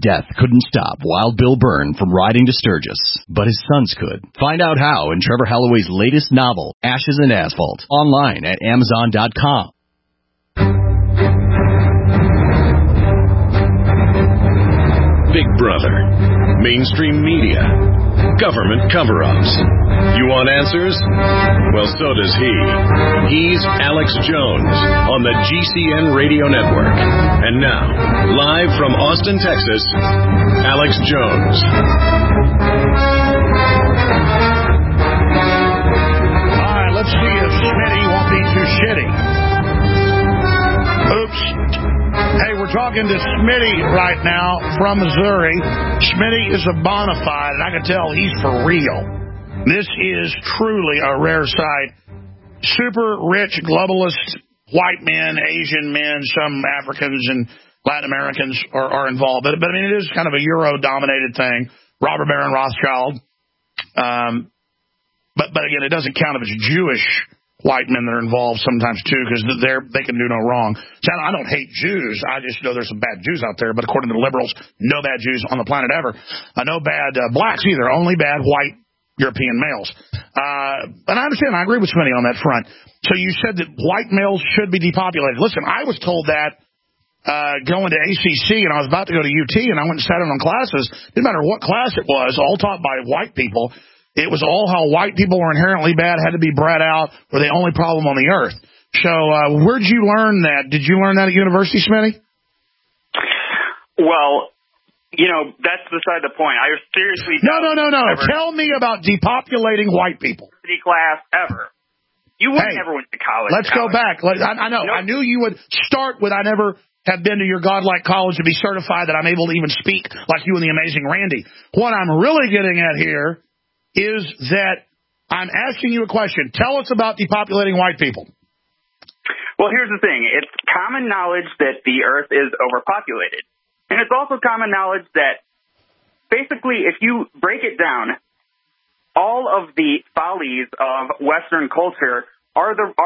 Death couldn't stop Wild Bill Byrne from riding to Sturgis, but his sons could. Find out how in Trevor Holloway's latest novel, Ashes and Asphalt, online at Amazon.com. Big Brother, mainstream media, government cover-ups. You want answers? Well, so does he. He's Alex Jones on the GCN Radio Network. And now, live from Austin, Texas, Alex Jones. All right, let's see if Smitty won't be too shitty. Oops. Hey, we're talking to Smitty right now from Missouri. Smitty is a bona fide, and I can tell he's for real. This is truly a rare sight. Super rich globalist white men, Asian men, some Africans and Latin Americans are involved. But I mean, it is kind of a Euro-dominated thing. Robert Baron Rothschild. But again, it doesn't count if it's Jewish white men that are involved sometimes, too, because they can do no wrong. So I don't hate Jews. I just know there's some bad Jews out there. But according to the liberals, no bad Jews on the planet ever. No bad blacks either. Only bad white European males. And I understand. I agree with Smitty on that front. So you said that white males should be depopulated. Listen, I was told that going to ACC, and I was about to go to UT, and I went and sat in on classes. Didn't matter what class it was, all taught by white people. It was all how white people were inherently bad, had to be bred out, were the only problem on the earth. So where'd you learn that? Did you learn that at university, Smitty? Well, you know, that's beside the point. I seriously No. Tell me about depopulating white people. Class ever. You would never went to college. Let's go back. I know. Nope. I knew you would start with I never have been to your godlike college to be certified that I'm able to even speak like you and the amazing Randy. What I'm really getting at here is that I'm asking you a question. Tell us about depopulating white people. Well, here's the thing. It's common knowledge that the earth is overpopulated. And it's also common knowledge that basically if you break it down, all of the follies of Western culture are the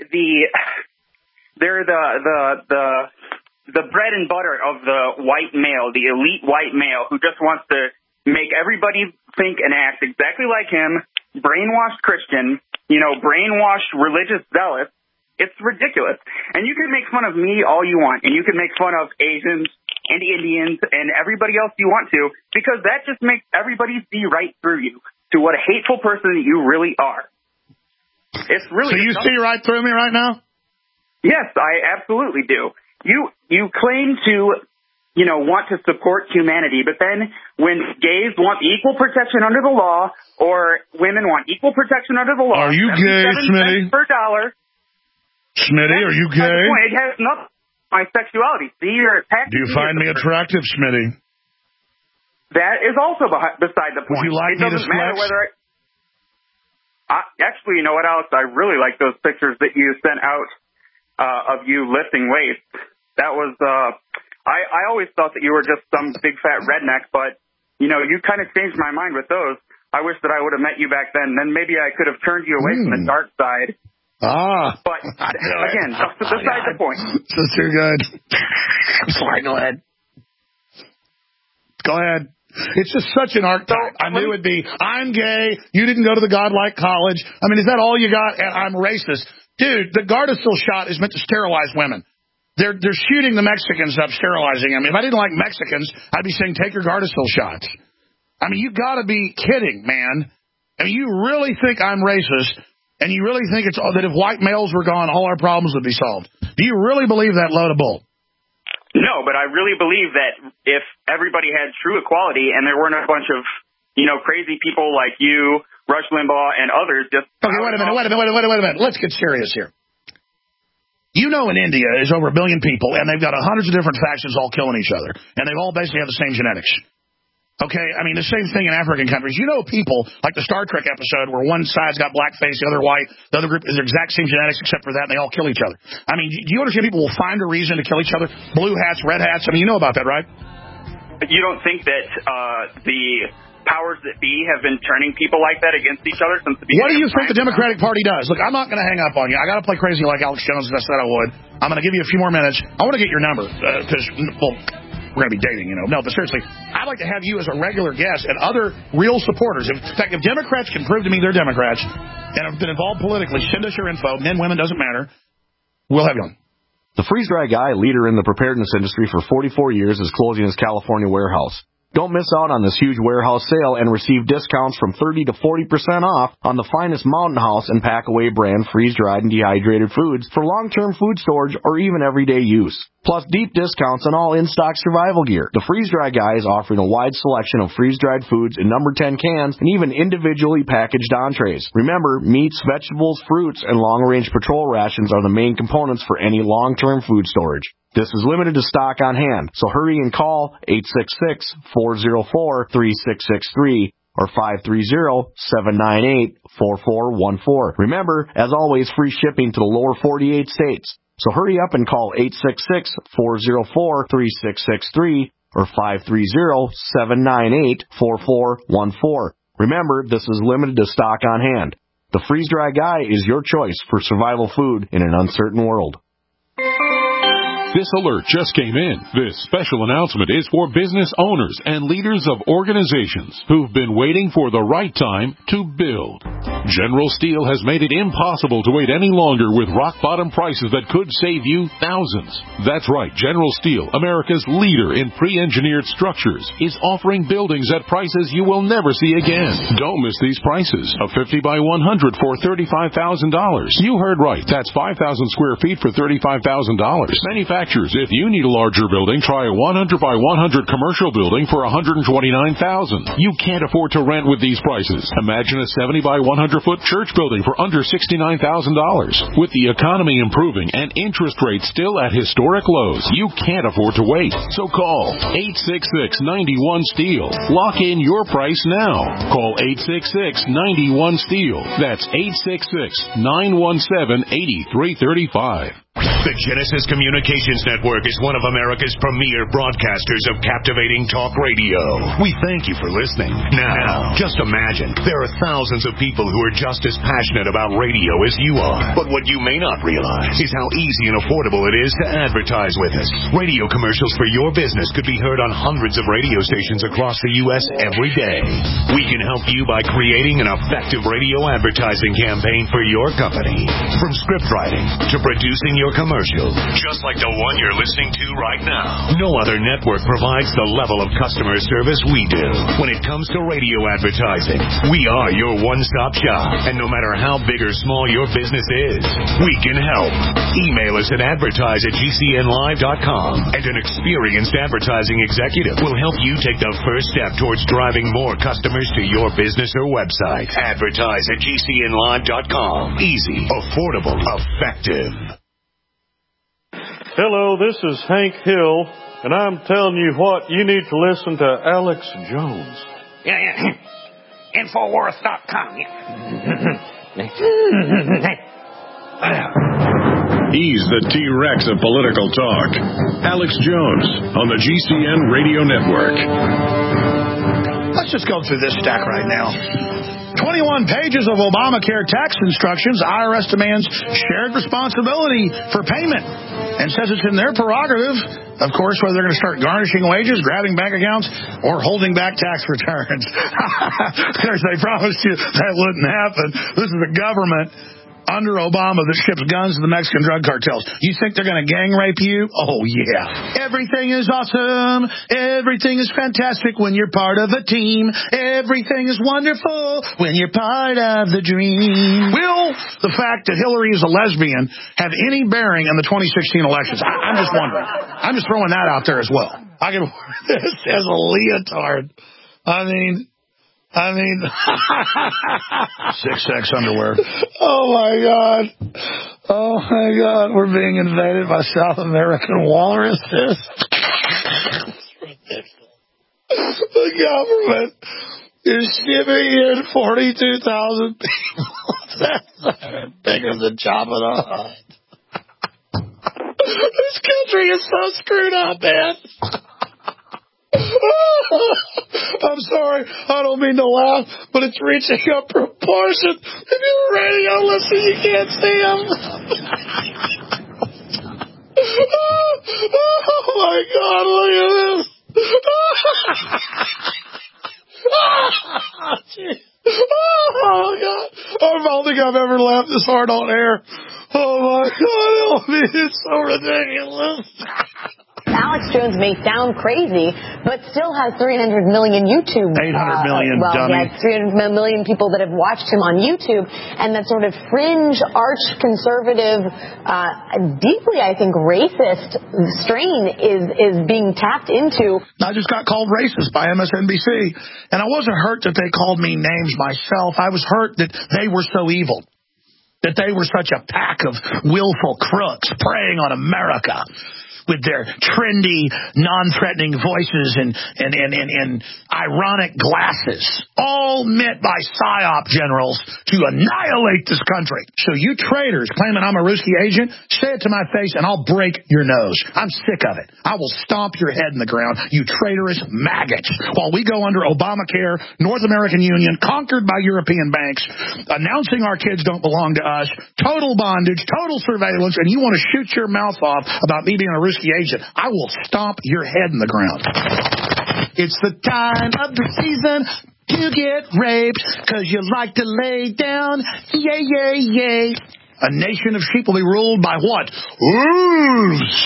bread and butter of the white male, the elite white male who just wants to make everybody think and act exactly like him, brainwashed Christian, brainwashed religious zealot. It's ridiculous. And you can make fun of me all you want, and you can make fun of Asians and Indians and everybody else you want to, because that just makes everybody see right through you to what a hateful person that you really are. It's really. So you see right through me right now? Yes, I absolutely do. You claim to want to support humanity, but then when gays want equal protection under the law, or women want equal protection under the law, are you gay, Smitty? Per dollar. Smitty, are you gay? It has nothing to do with my sexuality. See, you're attacking. Do you find me attractive, Smitty? That is also beside the point. Would you like me to flex? Actually, you know what, Alex? I really like those pictures that you sent out of you lifting weights. That was. I always thought that you were just some big fat redneck, but, you kind of changed my mind with those. I wish that I would have met you back then. Then maybe I could have turned you away from the dark side. But, again, beside the point. That's too good. I'm sorry, go ahead. Go ahead. It's just such an archetype. I knew it'd be, I'm gay, you didn't go to the godlike college. I mean, is that all you got? And I'm racist. Dude, the Gardasil shot is meant to sterilize women. They're shooting the Mexicans up, sterilizing them. If I didn't like Mexicans, I'd be saying, take your Gardasil shots. I mean, you got to be kidding, man. I mean, you really think I'm racist, and you really think it's that if white males were gone, all our problems would be solved. Do you really believe that load of bull? No, but I really believe that if everybody had true equality and there weren't a bunch of, crazy people like you, Rush Limbaugh, and others just... Okay, wait a minute. Let's get serious here. In India is over 1 billion people, and they've got hundreds of different factions all killing each other, and they all basically have the same genetics. Okay, I mean, the same thing in African countries. People, like the Star Trek episode where one side's got black face, the other white, the other group is the exact same genetics except for that, and they all kill each other. I mean, do you understand people will find a reason to kill each other? Blue hats, red hats, I mean, you know about that, right? You don't think that the powers that be have been turning people like that against each other since the beginning? What do you think the Democratic Party does? Look, I'm not going to hang up on you. I got to play crazy like Alex Jones, as I said I would. I'm going to give you a few more minutes. I want to get your number, because, we're going to be dating, No, but seriously, I'd like to have you as a regular guest and other real supporters. In fact, if Democrats can prove to me they're Democrats and have been involved politically, send us your info. Men, women, doesn't matter. We'll have you on. The freeze-dry guy, leader in the preparedness industry for 44 years, is closing his California warehouse. Don't miss out on this huge warehouse sale and receive discounts from 30 to 40% off on the finest Mountain House and Packaway brand freeze-dried and dehydrated foods for long-term food storage or even everyday use. Plus deep discounts on all in-stock survival gear. The Freeze-Dry Guy is offering a wide selection of freeze-dried foods in number 10 cans and even individually packaged entrees. Remember, meats, vegetables, fruits, and long-range patrol rations are the main components for any long-term food storage. This is limited to stock on hand, so hurry and call 866-404-3663 or 530-798-4414. Remember, as always, free shipping to the lower 48 states. So hurry up and call 866-404-3663 or 530-798-4414. Remember, this is limited to stock on hand. The Freeze-Dry Guy is your choice for survival food in an uncertain world. This alert just came in. This special announcement is for business owners and leaders of organizations who've been waiting for the right time to build. General Steel has made it impossible to wait any longer with rock-bottom prices that could save you thousands. That's right, General Steel, America's leader in pre-engineered structures, is offering buildings at prices you will never see again. Don't miss these prices. A 50 by 100 for $35,000. You heard right. That's 5,000 square feet for $35,000. Manufacturers, if you need a larger building, try a 100 by 100 commercial building for $129,000. You can't afford to rent with these prices. Imagine a 70 by 100 foot church building for under $69,000. With the economy improving and interest rates still at historic lows, you can't afford to wait. So call 866-91-STEEL. Lock in your price now. Call 866-91-STEEL. That's 866-917-8335. The Genesis Communications Network is one of America's premier broadcasters of captivating talk radio. We thank you for listening. Now, just imagine, there are thousands of people who are just as passionate about radio as you are. But what you may not realize is how easy and affordable it is to advertise with us. Radio commercials for your business could be heard on hundreds of radio stations across the U.S. every day. We can help you by creating an effective radio advertising campaign for your company. From script writing to producing your commercial, just like the one you're listening to right now. No other network provides the level of customer service we do. When it comes to radio advertising, we are your one-stop shop. And no matter how big or small your business is, we can help. Email us at advertise@gcnlive.com, and an experienced advertising executive will help you take the first step towards driving more customers to your business or website. Advertise@gcnlive.com. Easy, affordable, effective. Hello, this is Hank Hill, and I'm telling you what, you need to listen to Alex Jones. Yeah. Infowars.com. He's the T-Rex of political talk. Alex Jones on the GCN Radio Network. Let's just go through this stack right now. 21 pages of Obamacare tax instructions. IRS demands shared responsibility for payment and says it's in their prerogative, of course, whether they're going to start garnishing wages, grabbing bank accounts, or holding back tax returns. Of course, they promised you that wouldn't happen. This is the government under Obama that ships guns to the Mexican drug cartels. You think they're going to gang rape you? Oh, yeah. Everything is awesome. Everything is fantastic when you're part of a team. Everything is wonderful when you're part of the dream. Will the fact that Hillary is a lesbian have any bearing on the 2016 elections? I'm just wondering. I'm just throwing that out there as well. I can wear this as a leotard. I mean 6X underwear. Oh my God. We're being invaded by South American walruses. The government is shipping in 42,000 people. That's bigger than Jabba the Hutt. This country is so screwed up, man. I'm sorry, I don't mean to laugh, but it's reaching a proportion. If you're a radio listener, you can't see them. Oh my God, look at this. Oh, God. I don't think I've ever laughed this hard on air. Oh, my God, help me. It's so ridiculous. Alex Jones may sound crazy, but still has 300 million YouTube. 800 million, dummy. Yeah, 300 million people that have watched him on YouTube, and that sort of fringe, arch-conservative, deeply, I think, racist strain is being tapped into. I just got called racist by MSNBC, and I wasn't hurt that they called me names myself. I was hurt that they were so evil, that they were such a pack of willful crooks preying on America with their trendy, non-threatening voices and ironic glasses, all meant by PSYOP generals to annihilate this country. So you traitors claiming I'm a Ruski agent, say it to my face and I'll break your nose. I'm sick of it. I will stomp your head in the ground, you traitorous maggots, while we go under Obamacare, North American Union, conquered by European banks, announcing our kids don't belong to us, total bondage, total surveillance, and you want to shoot your mouth off about me being a Ruski agent. I will stomp your head in the ground. It's the time of the season to get raped, because you like to lay down. Yay, yay, yay. A nation of sheep will be ruled by what? Wolves.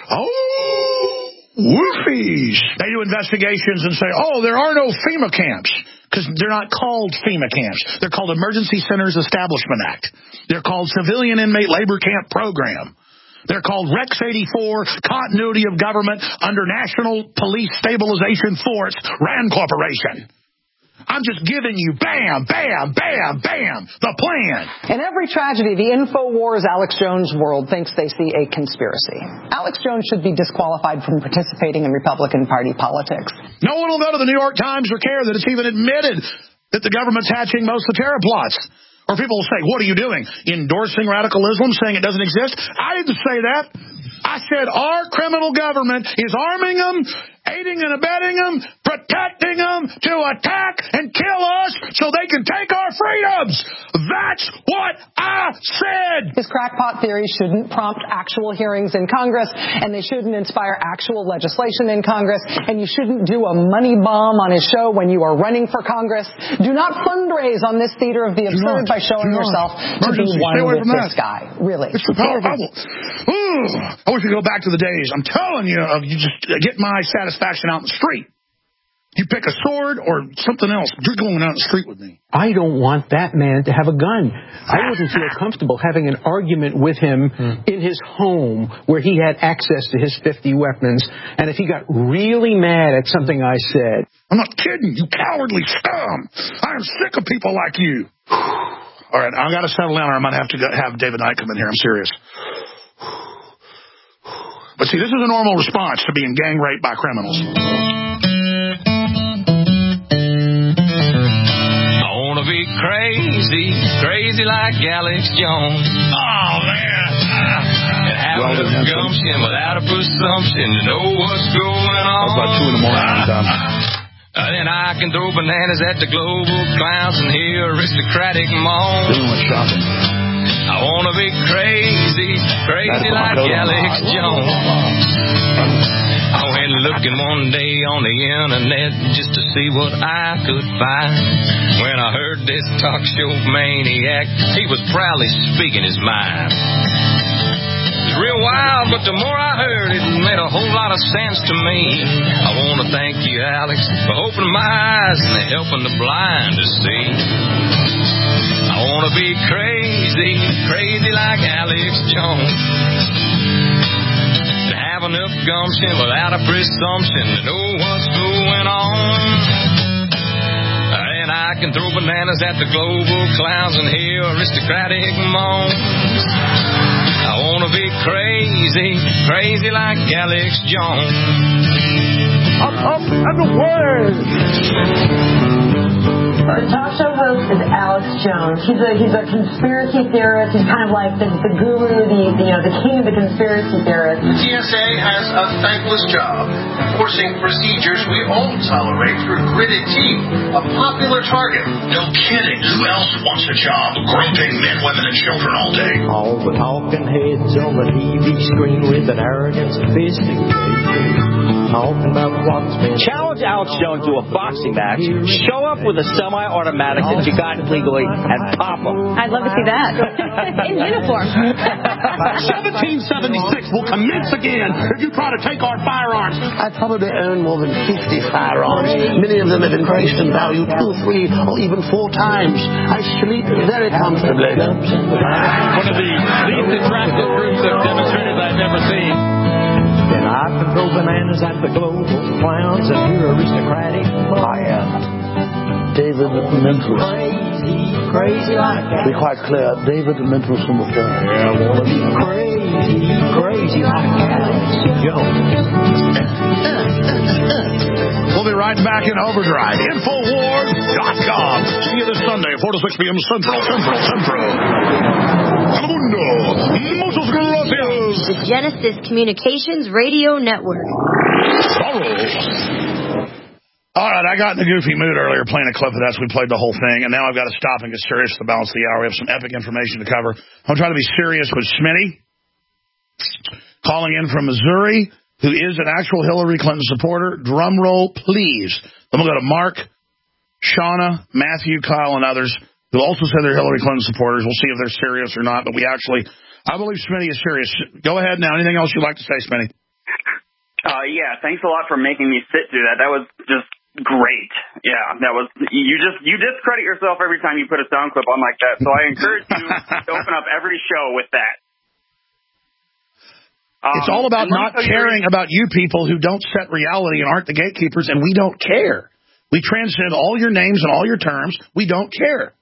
Oh, woofies. They do investigations and say, oh, there are no FEMA camps. Because they're not called FEMA camps. They're called Emergency Centers Establishment Act. They're called Civilian Inmate Labor Camp Program. They're called Rex 84, Continuity of Government under National Police Stabilization Force, RAND Corporation. I'm just giving you bam, bam, bam, bam, the plan. In every tragedy, the InfoWars Alex Jones world thinks they see a conspiracy. Alex Jones should be disqualified from participating in Republican Party politics. No one will go to the New York Times or care that it's even admitted that the government's hatching most of the terror plots. Or people will say, what are you doing? Endorsing radical Islam, saying it doesn't exist? I didn't say that. I said our criminal government is arming them, aiding and abetting them, protecting them to attack and kill us so they can take our freedoms. That's what I said. His crackpot theory shouldn't prompt actual hearings in Congress, and they shouldn't inspire actual legislation in Congress, and you shouldn't do a money bomb on his show when you are running for Congress. Do not fundraise on this theater of the absurd by showing yourself to be one with this guy. Really. It's the power bubble. I wish we could go back to the days. I'm telling you, you just get my satisfaction out in the street. You pick a sword or something else. You're going out in the street with me. I don't want that man to have a gun. I wouldn't feel comfortable having an argument with him in his home where he had access to his 50 weapons. And if he got really mad at something I said. I'm not kidding, you cowardly scum. I am sick of people like you. All right, I've got to settle down or I'm going to have to have David Knight come in here. I'm serious. But see, this is a normal response to being gang raped by criminals. I want to be crazy, crazy like Alex Jones. Oh, man. And have a gumption without a presumption to know what's going on. About 2 in the morning. I'm done. Then I can throw bananas at the global clowns and hear aristocratic moan. Doing shopping. I want to be crazy, crazy like Alex Jones. I went looking one day on the internet just to see what I could find. When I heard this talk show maniac, he was proudly speaking his mind. It was real wild, but the more I heard, it made a whole lot of sense to me. I want to thank you, Alex, for opening my eyes and helping the blind to see. I want to be crazy, crazy like Alex Jones. To have enough gumption without a presumption to know what's going on. And I can throw bananas at the global clowns and hear aristocratic moans. I want to be crazy, crazy like Alex Jones. Up and away! The talk show host is Alex Jones. He's a conspiracy theorist. He's kind of like the guru, the king of the conspiracy theorists. TSA has a thankless job enforcing procedures we all tolerate through gritted teeth. A popular target. No kidding. Who else wants a job groping men, women, and children all day? All the talking heads on the TV screen with an arrogant sophistication. Talking about what's been... Challenge Alex Jones to a boxing match. Show up with a semi-automatic that you got legally and pop him. I'd love to see that. In uniform. 1776 will commence again if you try to take our firearms. I probably own more than 50 firearms. Many of them have increased in value 2, 3, or even 4 times. I sleep very comfortably. One of the least attractive groups of demonstrators I've ever seen. Then I can throw bananas at the global clowns and hear aristocratic. I am David Mentalist. Crazy like that. Be quite clear, David Mentalist from the film. Yeah, I want to be crazy like Alex Jones. We'll be right back in Overdrive. Infowars.com. See you this Sunday, 4 to 6 p.m. Central. Telemundo. Muchos gracias. The Genesis Communications Radio Network. All right, I got in the goofy mood earlier playing a clip of that, so we played the whole thing, and now I've got to stop and get serious for the balance of the hour. We have some epic information to cover. I'm trying to be serious with Smitty, calling in from Missouri, who is an actual Hillary Clinton supporter. Drum roll, please. Then we'll go to Mark, Shauna, Matthew, Kyle, and others who also said they're Hillary Clinton supporters. We'll see if they're serious or not, but I believe Smitty is serious. Go ahead now. Anything else you'd like to say, Smitty? Yeah, thanks a lot for making me sit through that. That was just great. Yeah, that was you discredit yourself every time you put a sound clip on like that. So I encourage you to open up every show with that. It's all about not caring about you people who don't set reality and aren't the gatekeepers, and we don't care. We transcend all your names and all your terms. We don't care.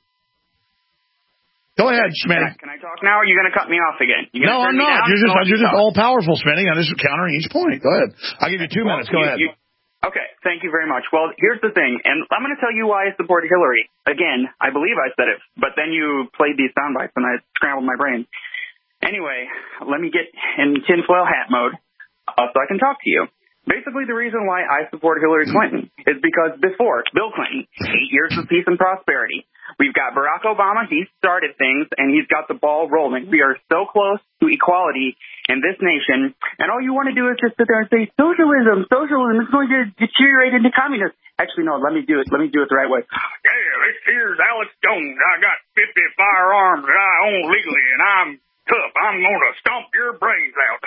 Go ahead, Smitty. Can I talk now, or are you going to cut me off again? No, I'm not. You're just all-powerful, Smitty. I'm just countering each point. Go ahead. I'll give you 2 minutes. Go ahead. Okay, thank you very much. Well, here's the thing, and I'm going to tell you why I support Hillary. Again, I believe I said it, but then you played these sound bites, and I scrambled my brain. Anyway, let me get in tinfoil hat mode so I can talk to you. Basically, the reason why I support Hillary Clinton is because before Bill Clinton, 8 years of peace and prosperity. We've got Barack Obama. He started things, and he's got the ball rolling. We are so close to equality in this nation, and all you want to do is just sit there and say, socialism is going to deteriorate into communism. Actually, no, let me do it the right way. Yeah, this here's Alex Jones. I got 50 firearms that I own legally, and I'm tough. I'm going to stomp your brains out.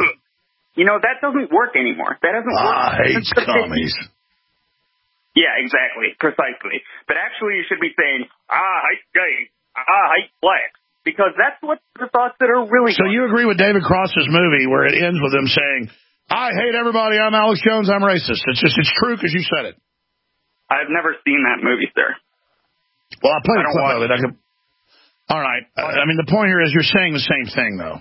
That doesn't work anymore. That doesn't work. I hate commies. Yeah, exactly. Precisely. But actually, you should be saying, I hate gays. I hate blacks. Because that's what the thoughts that are really... So you agree with David Cross's movie where it ends with him saying, I hate everybody, I'm Alex Jones, I'm racist. It's true because you said it. I've never seen that movie, sir. Well, I played a clip of it. All right. I mean, the point here is you're saying the same thing, though.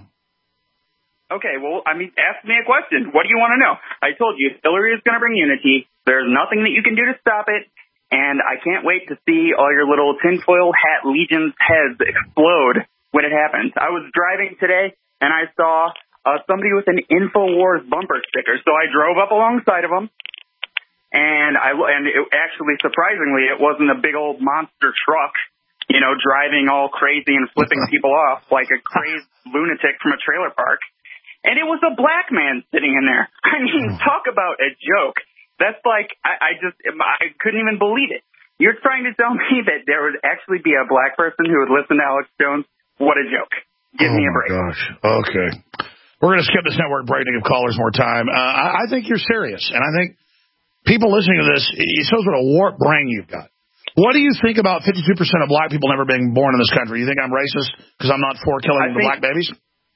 Okay, well, ask me a question. What do you want to know? I told you, Hillary is going to bring unity. There's nothing that you can do to stop it, and I can't wait to see all your little tinfoil hat legions heads explode when it happens. I was driving today, and I saw somebody with an InfoWars bumper sticker, so I drove up alongside of them, and actually, surprisingly, it wasn't a big old monster truck, driving all crazy and flipping people off like a crazed lunatic from a trailer park. And it was a black man sitting in there. I mean, talk about a joke. That's like, I couldn't even believe it. You're trying to tell me that there would actually be a black person who would listen to Alex Jones? What a joke. Give me a break. Oh, my gosh. Okay. We're going to skip this network break to give callers more time. I think you're serious. And I think people listening to this, it shows what a warped brain you've got. What do you think about 52% of black people never being born in this country? You think I'm racist because I'm not for killing the black babies?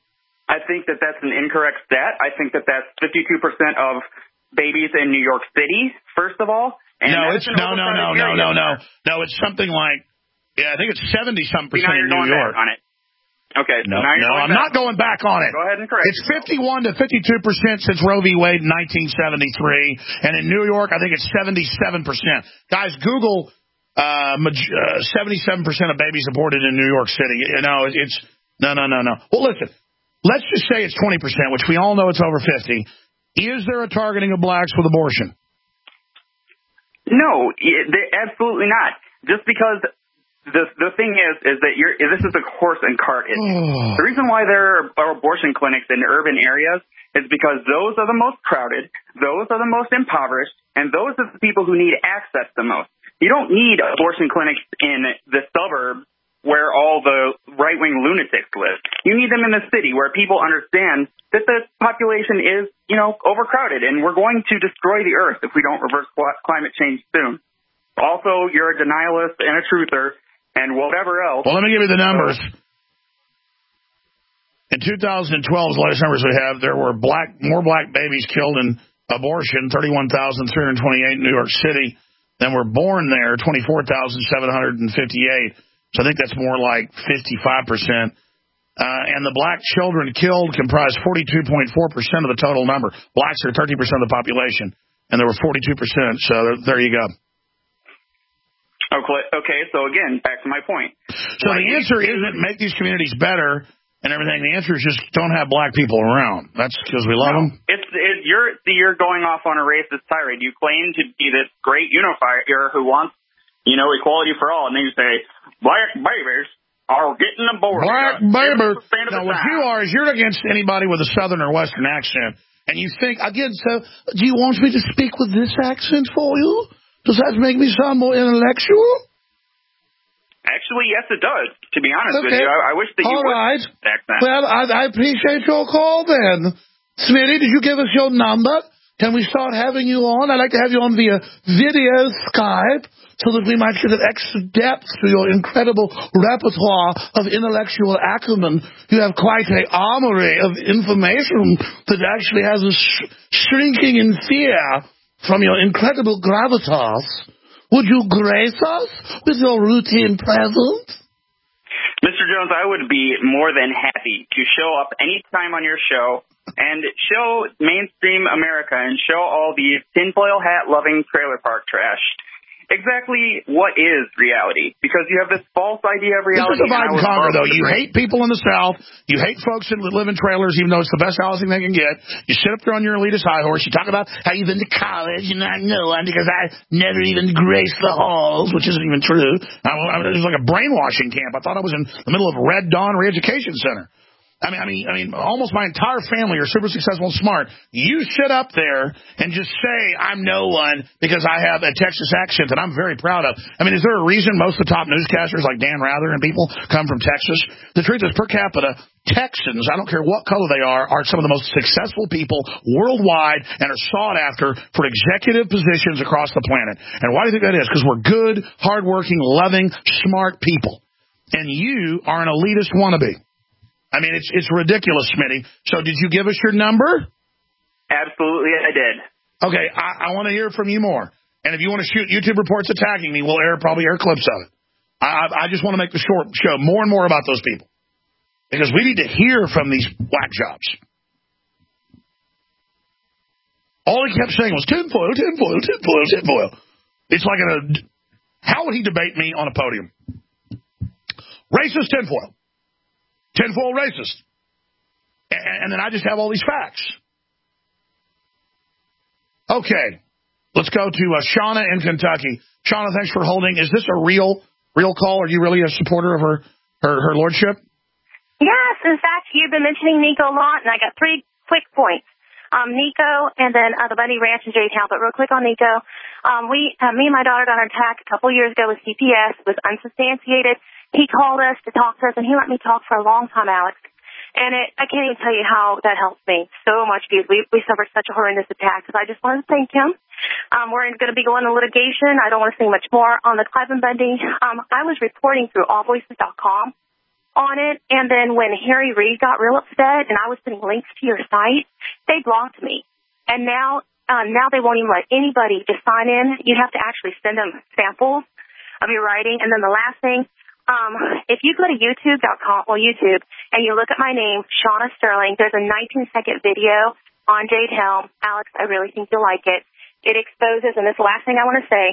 I think that that's an incorrect stat. I think that that's 52% of babies in New York City, first of all. And no, it's no. It's something like, I think it's 70-something percent in New York. On it. Okay. No, I'm not going back on it. Go ahead and correct. It's 51 to 52% since Roe v. Wade in 1973, and in New York, I think it's 77%. Guys, Google 77% of babies aborted in New York City. You know, it's no. Well, listen, let's just say it's 20%, which we all know it's over 50. Is there a targeting of blacks with abortion? No, absolutely not. Just because the thing is that this is a horse and cart issue. The reason why there are abortion clinics in urban areas is because those are the most crowded, those are the most impoverished, and those are the people who need access the most. You don't need abortion clinics in the suburbs where all the right-wing lunatics live. You need them in the city where people understand that the population is, overcrowded, and we're going to destroy the earth if we don't reverse climate change soon. Also, you're a denialist and a truther and whatever else. Well, let me give you the numbers. In 2012, the latest numbers we have, there were more black babies killed in abortion, 31,328 in New York City, than were born there, 24,758. So I think that's more like 55%. And the black children killed comprise 42.4% of the total number. Blacks are 30% of the population, and there were 42%. So there you go. Okay, so again, back to my point. So the answer isn't make these communities better and everything. The answer is just don't have black people around. That's because we love them. You're going off on a racist tirade. You claim to be this great unifier who wants, equality for all, and then you say black babies are getting aborted. Black babies. No, what you are is you're against anybody with a southern or western accent, and you think again. So, do you want me to speak with this accent for you? Does that make me sound more intellectual? Actually, yes, it does. To be honest with you, I wish that you would. All right. Accent. Well, I appreciate your call then. Smitty, did you give us your number? Can we start having you on? I'd like to have you on via video Skype so that we might get an extra depth to your incredible repertoire of intellectual acumen. You have quite an armory of information that actually has us shrinking in fear from your incredible gravitas. Would you grace us with your routine presence? Mr. Jones, I would be more than happy to show up anytime on your show and show mainstream America and show all these tinfoil hat-loving trailer park trash exactly what is reality, because you have this false idea of reality. This is divide and conquer, though. You hate people in the South. You hate folks that live in trailers, even though it's the best housing they can get. You sit up there on your elitist high horse. You talk about how you've been to college, and I know because I never even graced the halls, which isn't even true. It was like a brainwashing camp. I thought I was in the middle of Red Dawn Re-Education Center. I mean, almost my entire family are super successful and smart. You sit up there and just say, I'm no one because I have a Texas accent that I'm very proud of. I mean, is there a reason most of the top newscasters like Dan Rather and people come from Texas? The truth is, per capita, Texans, I don't care what color they are some of the most successful people worldwide and are sought after for executive positions across the planet. And why do you think that is? Because we're good, hardworking, loving, smart people. And you are an elitist wannabe. I mean, it's ridiculous, Smitty. So did you give us your number? Absolutely, I did. Okay, I want to hear from you more. And if you want to shoot YouTube reports attacking me, we'll probably air clips of it. I just want to make the short show more and more about those people. Because we need to hear from these whack jobs. All he kept saying was tinfoil, tinfoil, tinfoil, tinfoil. It's like how would he debate me on a podium? Racist tinfoil. Tinfoil racist. And then I just have all these facts. Okay. Let's go to Shauna in Kentucky. Shauna, thanks for holding. Is this a real call? Are you really a supporter of her lordship? Yes. In fact, you've been mentioning Nico a lot, and I got 3 quick points. Nico and then the Bundy Ranch in J-Town. But real quick on Nico, me and my daughter got attacked a couple years ago with CPS. It was unsubstantiated. He called us to talk to us, and he let me talk for a long time, Alex. And I can't even tell you how that helped me so much because we suffered such a horrendous attack. So I just wanted to thank him. We're going to be going to litigation. I don't want to say much more on the Cliven Bundy. I was reporting through allvoices.com on it, and then when Harry Reid got real upset and I was putting links to your site, they blocked me. And now they won't even let anybody just sign in. You have to actually send them samples of your writing. And then the last thing, if you go to YouTube.com, YouTube, and you look at my name, Shauna Sterling, there's a 19-second video on Jade Helm. Alex, I really think you'll like it. It exposes, and this last thing I want to say,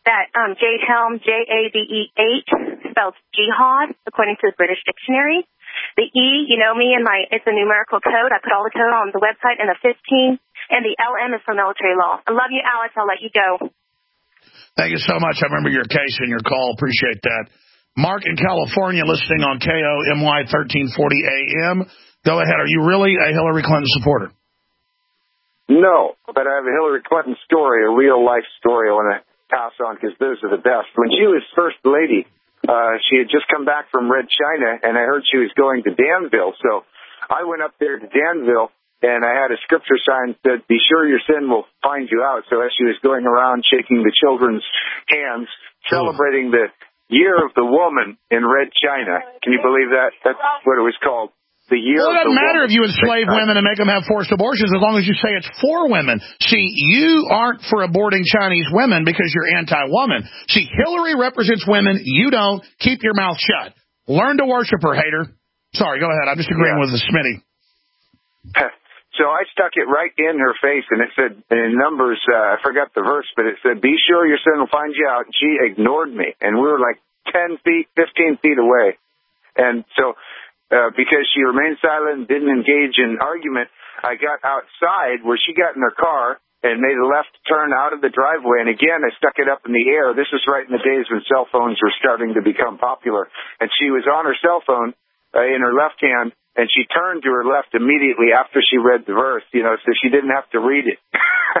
that Jade Helm, Jadeh, spells jihad, according to the British Dictionary. The E, you know me, and it's a numerical code. I put all the code on the website, and the 15, and the LM is for military law. I love you, Alex. I'll let you go. Thank you so much. I remember your case and your call. Appreciate that. Mark in California listening on KOMY 1340 AM. Go ahead. Are you really a Hillary Clinton supporter? No, but I have a Hillary Clinton story, a real-life story I want to pass on because those are the best. When she was First Lady, she had just come back from Red China, and I heard she was going to Danville. So I went up there to Danville, and I had a scripture sign that said, "Be sure your sin will find you out." So as she was going around shaking the children's hands, celebrating the Year of the Woman in Red China. Can you believe that? That's what it was called. The Year Well, it of the doesn't matter Woman. if you enslave women and make them have forced abortions as long as you say it's for women. See, you aren't for aborting Chinese women because you're anti-woman. See, Hillary represents women. You don't. Keep your mouth shut. Learn to worship her, hater. Sorry, go ahead. I'm just agreeing with the Smitty. So I stuck it right in her face, and it said, in Numbers, I forgot the verse, but it said, "Be sure your sin will find you out." And she ignored me, and we were like 10 feet, 15 feet away. And so because she remained silent and didn't engage in argument, I got outside where she got in her car and made a left turn out of the driveway. And again, I stuck it up in the air. This was right in the days when cell phones were starting to become popular. And she was on her cell phone in her left hand, and she turned to her left immediately after she read the verse, so she didn't have to read it.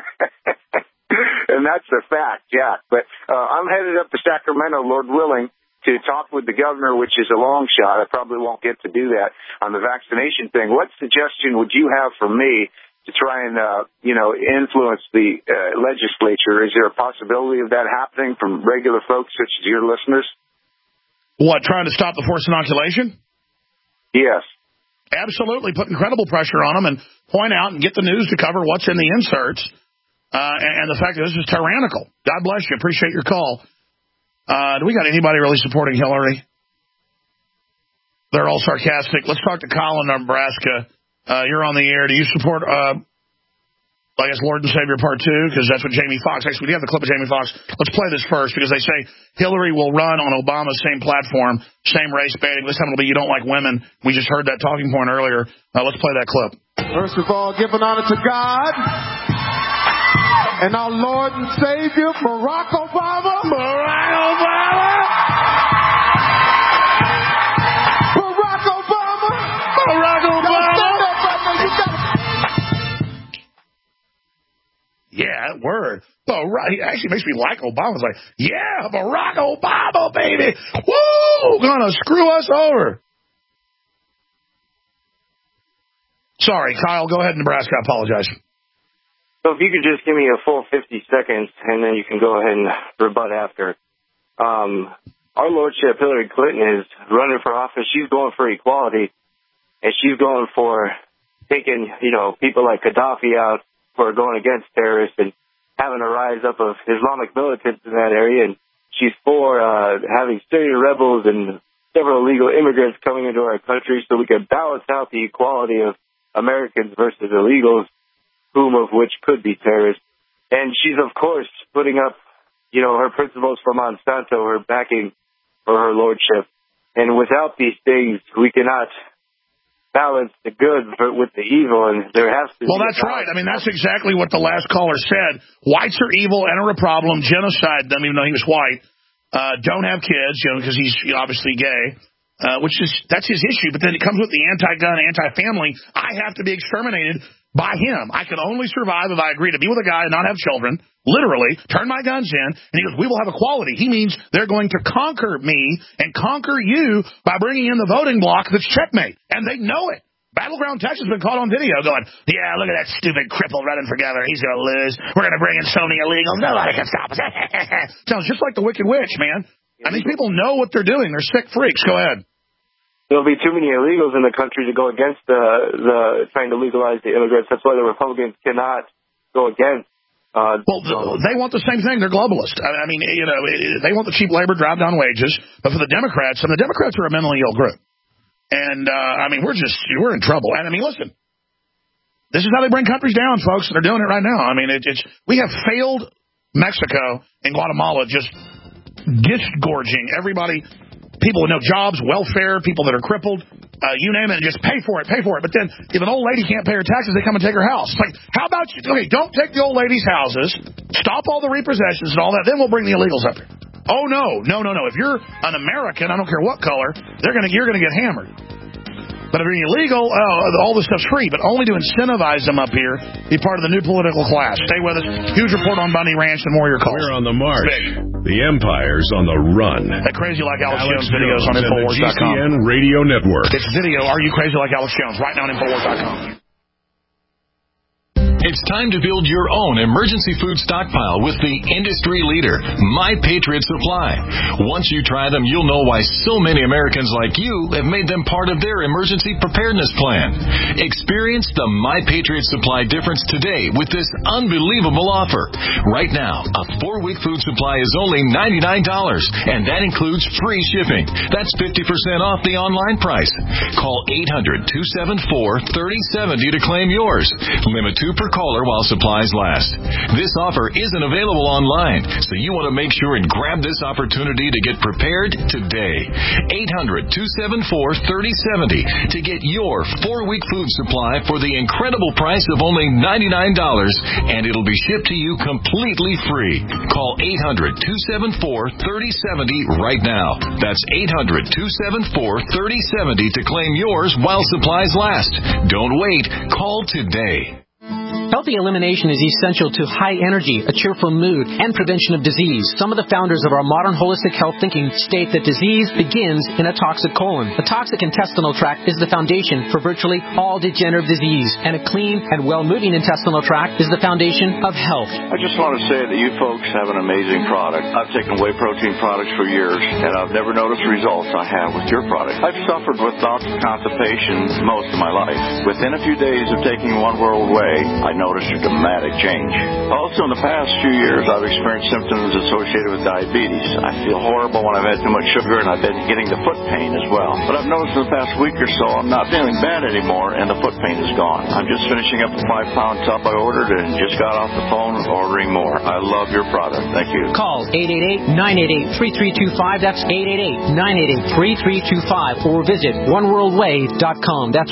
And that's a fact, yeah. But I'm headed up to Sacramento, Lord willing, to talk with the governor, which is a long shot. I probably won't get to do that on the vaccination thing. What suggestion would you have for me to try and, influence the legislature? Is there a possibility of that happening from regular folks such as your listeners? What, trying to stop the forced inoculation? Yes. Absolutely. Put incredible pressure on them and point out and get the news to cover what's in the inserts and the fact that this is tyrannical. God bless you. Appreciate your call. Do we got anybody really supporting Hillary? They're all sarcastic. Let's talk to Colin in Nebraska. You're on the air. Do you support, I guess, Lord and Savior Part 2? Because that's what Jamie Foxx. Actually, we do have the clip of Jamie Foxx. Let's play this first because they say Hillary will run on Obama's same platform, same race baiting. This time it'll be you don't like women. We just heard that talking point earlier. Let's play that clip. First of all, giving honor to God and our Lord and Savior, Barack Obama. Barack Obama! Barack Obama! Barack Obama! Yeah, that word. Barack, it actually makes me like Obama. It's like, yeah, Barack Obama, baby. Woo! Gonna screw us over. Sorry, Kyle, go ahead, Nebraska. I apologize. So if you could just give me a full 50 seconds, and then you can go ahead and rebut after. Our Lordship Hillary Clinton is running for office. She's going for equality, and she's going for taking, people like Gaddafi out who are going against terrorists and having a rise up of Islamic militants in that area. And she's for having Syrian rebels and several illegal immigrants coming into our country so we can balance out the equality of Americans versus illegals, whom of which could be terrorists. And she's, of course, putting up, her principles for Monsanto, her backing for her lordship. And without these things, we cannot balance the good with the evil, and there has to be... Well, that's right. I mean, that's exactly what the last caller said. Whites are evil, enter a problem, genocide them, even though he was white, don't have kids, because he's obviously gay, that's his issue. But then it comes with the anti-gun, anti-family. I have to be exterminated by him. I can only survive if I agree to be with a guy and not have children, literally, turn my guns in, and he goes, we will have equality. He means they're going to conquer me and conquer you by bringing in the voting bloc that's checkmate. And they know it. Battleground Texas has been caught on video going, yeah, look at that stupid cripple running for governor. He's going to lose. We're going to bring in so many illegals. Nobody can stop us. Sounds just like the Wicked Witch, man. And these people know what they're doing. They're sick freaks. Go ahead. There'll be too many illegals in the country to go against the trying to legalize the immigrants. That's why the Republicans cannot go against. They want the same thing. They're globalists. I mean, they want the cheap labor, drive down wages. But for the Democrats, and the Democrats are a mentally ill group. And, we're in trouble. And, listen, this is how they bring countries down, folks. They're doing it right now. We have failed Mexico and Guatemala just disgorging everybody, people with no jobs, welfare, people that are crippled, you name it, and just pay for it. But then if an old lady can't pay her taxes, they come and take her house. It's like, how about you? Okay, don't take the old lady's houses, stop all the repossessions and all that, then we'll bring the illegals up here. Oh, no. If you're an American, I don't care what color, you're going to get hammered. But if you're illegal, all this stuff's free, but only to incentivize them up here, be part of the new political class. Stay with us. Huge report on Bunny Ranch and more of your calls. We're on the march. The Empire's on the run. That Crazy Like Alex Jones videos on Infowars.com. GCN Radio Network. It's video, Are You Crazy Like Alex Jones? Right now on Infowars.com. It's time to build your own emergency food stockpile with the industry leader, My Patriot Supply. Once you try them, you'll know why so many Americans like you have made them part of their emergency preparedness plan. Experience the My Patriot Supply difference today with this unbelievable offer. Right now, a 4-week food supply is only $99, and that includes free shipping. That's 50% off the online price. Call 800-274-3070 to claim yours. Limit 2 per caller while supplies last. This offer isn't available online, so you want to make sure and grab this opportunity to get prepared today. 800-274-3070 to get your 4-week food supply for the incredible price of only $99, and it'll be shipped to you completely free. Call 800-274-3070 right now. That's 800-274-3070 to claim yours while supplies last. Don't wait. Call today. Healthy elimination is essential to high energy, a cheerful mood, and prevention of disease. Some of the founders of our modern holistic health thinking state that disease begins in a toxic colon. The toxic intestinal tract is the foundation for virtually all degenerative disease, and a clean and well-moving intestinal tract is the foundation of health. I just want to say that you folks have an amazing product. I've taken whey protein products for years, and I've never noticed the results I have with your product. I've suffered with bouts of constipation most of my life. Within a few days of taking One World Whey, I noticed a dramatic change. Also, in the past few years, I've experienced symptoms associated with diabetes. I feel horrible when I've had too much sugar, and I've been getting the foot pain as well. But I've noticed in the past week or so, I'm not feeling bad anymore, and the foot pain is gone. I'm just finishing up a 5-pound tub I ordered and just got off the phone ordering more. I love your product. Thank you. Call 888-988-3325. That's 888-988-3325. Or visit oneworldwhey.com. That's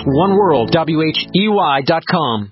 oneworldwhey.com.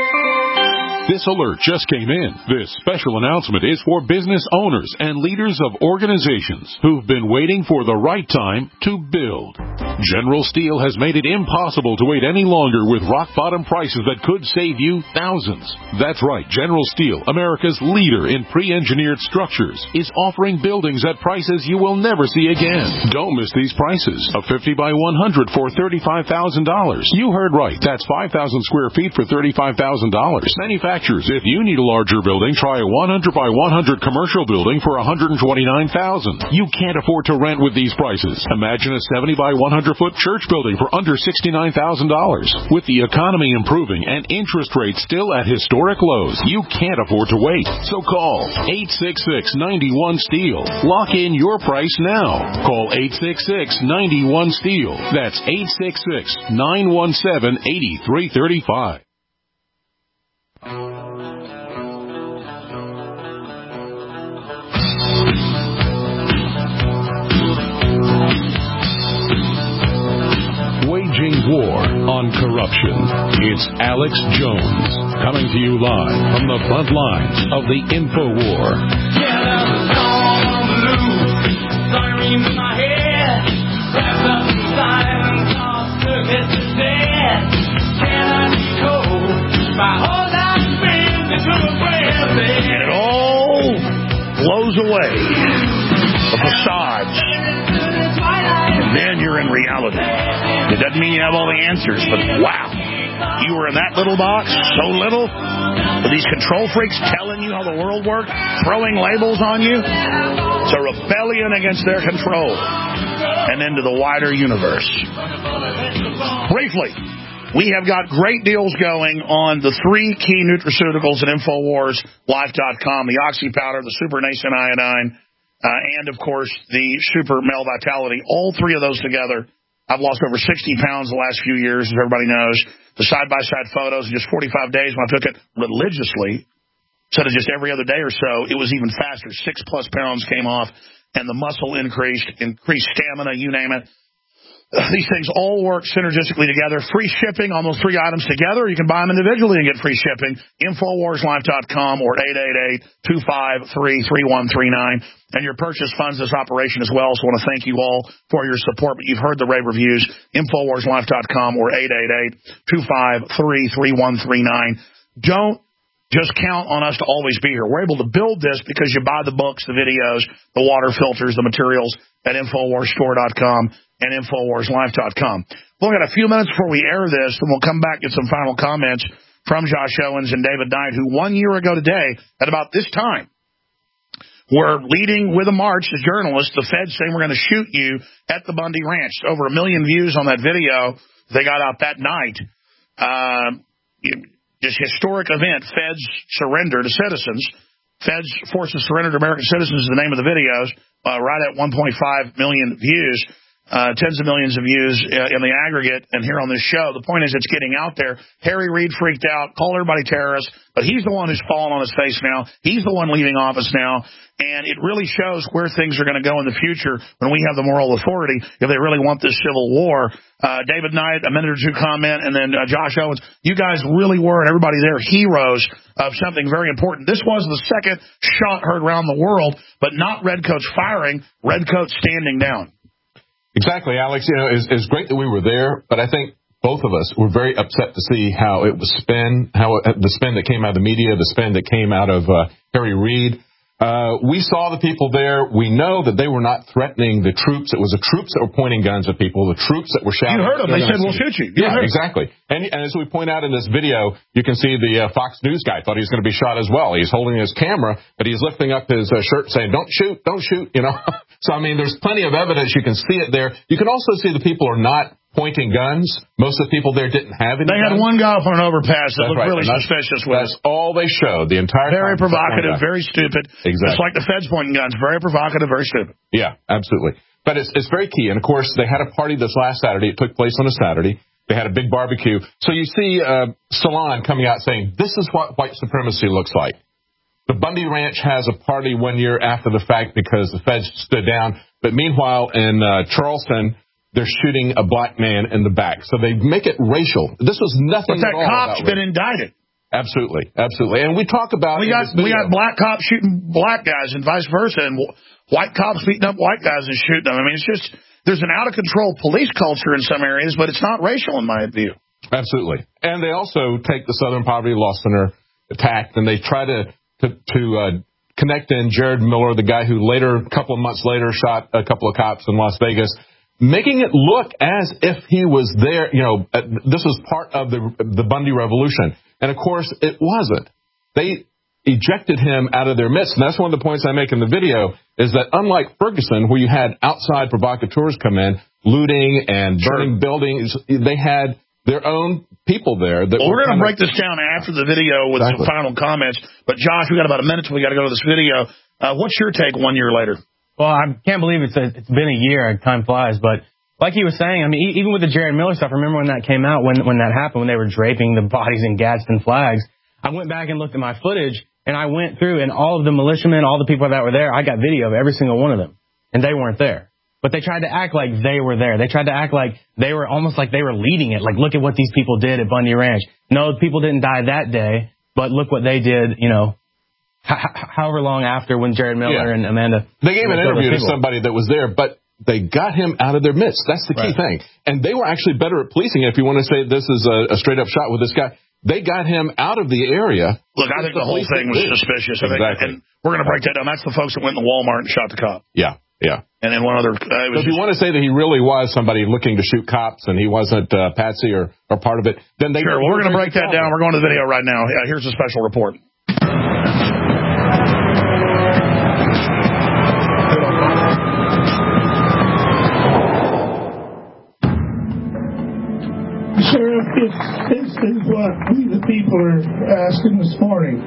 This alert just came in. This special announcement is for business owners and leaders of organizations who've been waiting for the right time to build. General Steel has made it impossible to wait any longer with rock-bottom prices that could save you thousands. That's right. General Steel, America's leader in pre-engineered structures, is offering buildings at prices you will never see again. Don't miss these prices. A 50 by 100 for $35,000. You heard right. That's 5,000 square feet for $35,000. Manufacturers, if you need a larger building, try a 100 by 100 commercial building for $129,000. You can't afford to rent with these prices. Imagine a 70 by 100 foot church building for under $69,000. With the economy improving and interest rates still at historic lows, you can't afford to wait. So call 866-91-STEEL. Lock in your price now. Call 866-91-STEEL. That's 866-917-8335. Waging war on corruption. It's Alex Jones coming to you live from the front lines of the InfoWar. And it all blows away. The facades. And then you're in reality. It doesn't mean you have all the answers, but wow. You were in that little box, so little, with these control freaks telling you how the world works, throwing labels on you. It's a rebellion against their control and into the wider universe. Briefly, we have got great deals going on the 3 key nutraceuticals at InfoWarsLife.com, the Oxy Powder, the Super Nascent Iodine, and, of course, the Super Male Vitality. All 3 of those together. I've lost over 60 pounds the last few years, as everybody knows. The side-by-side photos in just 45 days when I took it religiously. instead of just every other day or so, it was even faster. 6+ pounds came off, and the muscle increased stamina, you name it. These things all work synergistically together. Free shipping on those 3 items together. You can buy them individually and get free shipping. InfoWarsLife.com or 888-253-3139. And your purchase funds this operation as well. So I want to thank you all for your support. But you've heard the rave reviews. InfoWarsLife.com or 888-253-3139. Don't just count on us to always be here. We're able to build this because you buy the books, the videos, the water filters, the materials at InfoWarsStore.com and InfoWarsLife.com. We've got a few minutes before we air this, and we'll come back and get some final comments from Josh Owens and David Knight, who 1 year ago today, at about this time, were leading with a march as journalists, the feds saying we're going to shoot you at the Bundy Ranch. Over 1 million views on that video they got out that night. This historic event, feds surrender to citizens. Feds forces surrender to American citizens is the name of the videos, right at 1.5 million views. Tens of millions of views in the aggregate, and here on this show. The point is it's getting out there. Harry Reid freaked out, called everybody terrorists, but he's the one who's fallen on his face now. He's the one leaving office now, and it really shows where things are going to go in the future when we have the moral authority, if they really want this civil war. David Knight, a minute or two comment, and then Josh Owens. You guys really were, and everybody there, heroes of something very important. This was the second shot heard around the world, but not redcoats firing, redcoats standing down. Exactly, Alex. You know, it's great that we were there, but I think both of us were very upset to see how it was spin, the spin that came out of the media, the spin that came out of Harry Reid. We saw the people there. We know that they were not threatening the troops. It was the troops that were pointing guns at people, the troops that were shouting. You heard them. They said, we'll shoot you. Yeah, exactly. And as we point out in this video, you can see the Fox News guy thought he was going to be shot as well. He's holding his camera, but he's lifting up his shirt saying, don't shoot, you know. So, I mean, there's plenty of evidence. You can see it there. You can also see the people are not pointing guns. Most of the people there didn't have any They had guns. one guy up on an overpass that looked really suspicious with That's all they showed the entire time. Very provocative, very stupid. Exactly. Just like the feds pointing guns. Very provocative, very stupid. Yeah, absolutely. But it's very key. And, of course, they had a party this last Saturday. It took place on a Saturday. They had a big barbecue. So you see Salon coming out saying, this is what white supremacy looks like. The Bundy Ranch has a party 1 year after the fact because the feds stood down. But meanwhile, in Charleston, they're shooting a black man in the back. So they make it racial. This was nothing at all. But that cop's been race. Indicted. Absolutely, absolutely. And we talk about... We got black cops shooting black guys and vice versa, and white cops beating up white guys and shooting them. I mean, it's just... There's an out-of-control police culture in some areas, but it's not racial in my view. Absolutely. And they also take the Southern Poverty Law Center attack, and they try to connect in Jared Miller, the guy who later, a couple of months later, shot a couple of cops in Las Vegas, making it look as if he was there. You know, this was part of the Bundy revolution. And, of course, it wasn't. They ejected him out of their midst. And that's one of the points I make in the video, is that unlike Ferguson, where you had outside provocateurs come in, looting and burning buildings, they had their own people there. That we're going to break this down after the video with some final comments. But, Josh, we got about a minute till we got to go to this video. What's your take 1 year later? Well, I can't believe it's been a year. Time flies. But like he was saying, I mean, even with the Jared Miller stuff, remember when that came out, when that happened, when they were draping the bodies in Gadsden flags, I went back and looked at my footage, and I went through, and all of the militiamen, all the people that were there, I got video of every single one of them, and they weren't there. But they tried to act like they were there. They tried to act like they were almost like they were leading it. Like, look at what these people did at Bundy Ranch. No, people didn't die that day, but look what they did, you know, however long after when Jared Miller and Amanda. They gave an interview to somebody that was there, but they got him out of their midst. That's the key thing. And they were actually better at policing it. If you want to say this is a straight-up shot with this guy, they got him out of the area. Look, I think the whole thing was suspicious. Exactly. And we're going to break that down. That's the folks that went in the Walmart and shot the cop. Yeah. And then one other... so if you want to say that he really was somebody looking to shoot cops and he wasn't Patsy or part of it, then they... Sure, well, we're going to break that down. We're going to the video right now. Here's a special report. Sheriff, this is what we the people are asking this morning.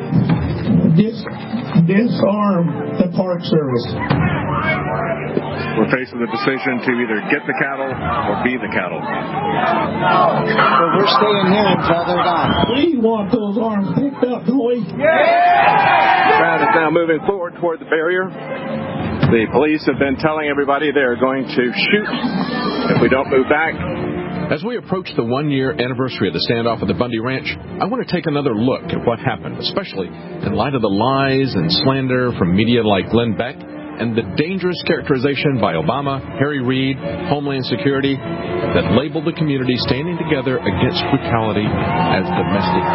Disarm the Park Service. we're faced with a decision to either get the cattle or be the cattle. So we're staying here until they're gone. We want those arms picked up, don't we? The crowd is now moving forward toward the barrier. The police have been telling everybody they're going to shoot if we don't move back. As we approach the one-year anniversary of the standoff at the Bundy Ranch, I want to take another look at what happened, especially in light of the lies and slander from media like Glenn Beck and the dangerous characterization by Obama, Harry Reid, Homeland Security that labeled the community standing together against brutality as domestic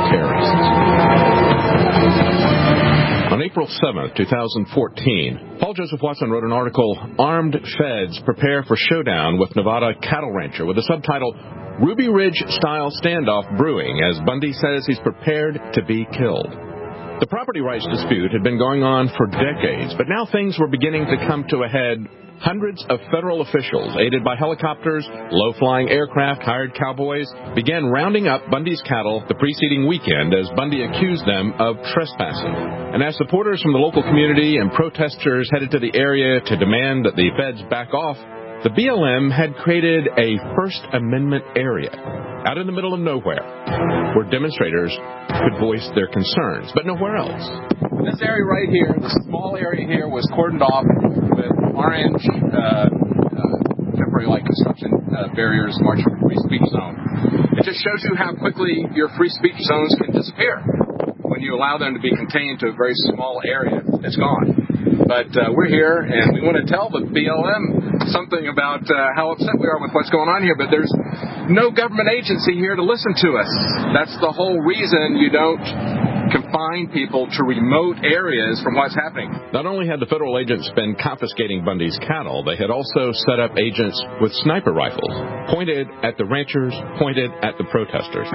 terrorists. On April 7, 2014, Paul Joseph Watson wrote an article, Armed Feds Prepare for Showdown with Nevada Cattle Rancher, with the subtitle, Ruby Ridge-Style Standoff Brewing as Bundy Says He's Prepared to Be Killed. The property rights dispute had been going on for decades, but now things were beginning to come to a head. Hundreds of federal officials, aided by helicopters, low-flying aircraft, hired cowboys, began rounding up Bundy's cattle the preceding weekend as Bundy accused them of trespassing. And as supporters from the local community and protesters headed to the area to demand that the feds back off, the BLM had created a First Amendment area out in the middle of nowhere where demonstrators could voice their concerns, but nowhere else. This area right here, the small area here, was cordoned off with orange temporary light construction barriers marching the free speech zone. It just shows you how quickly your free speech zones can disappear. When you allow them to be contained to a very small area, it's gone. But we're here, and we want to tell the BLM something about how upset we are with what's going on here, but there's no government agency here to listen to us. That's the whole reason you don't confine people to remote areas from what's happening. Not only had the federal agents been confiscating Bundy's cattle, they had also set up agents with sniper rifles, pointed at the ranchers, pointed at the protesters.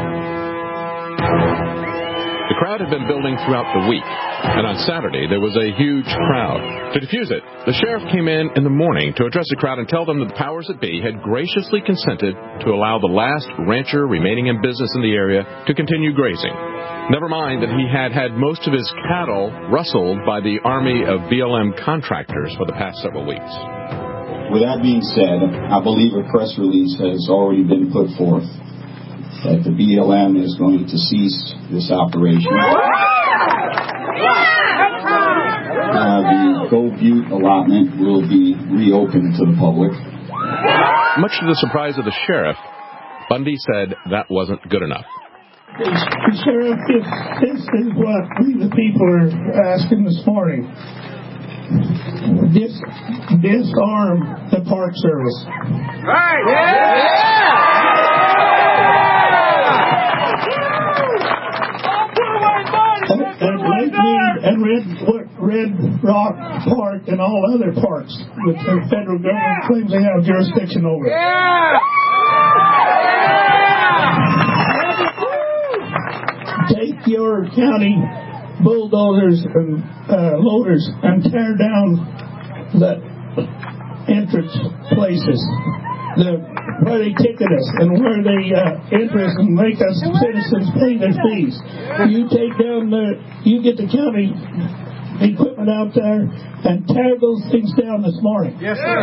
The crowd had been building throughout the week, and on Saturday there was a huge crowd. To defuse it, the sheriff came in the morning to address the crowd and tell them that the powers that be had graciously consented to allow the last rancher remaining in business in the area to continue grazing. Never mind that he had had most of his cattle rustled by the army of BLM contractors for the past several weeks. With that being said, I believe a press release has already been put forth that the BLM is going to cease this operation. The Gold Butte allotment will be reopened to the public. Much to the surprise of the sheriff, Bundy said that wasn't good enough. Sheriff, this is what we the people are asking this morning. Disarm the Park Service. Right! Yeah! And Red Rock Park and all other parks which the federal government claims they have jurisdiction over. Yeah! Take your county bulldozers and loaders and tear down the entrance places, where they ticket us and where they enter us and make us citizens pay their fees. You take down you get the county equipment out there and tear those things down this morning. Yes, sir.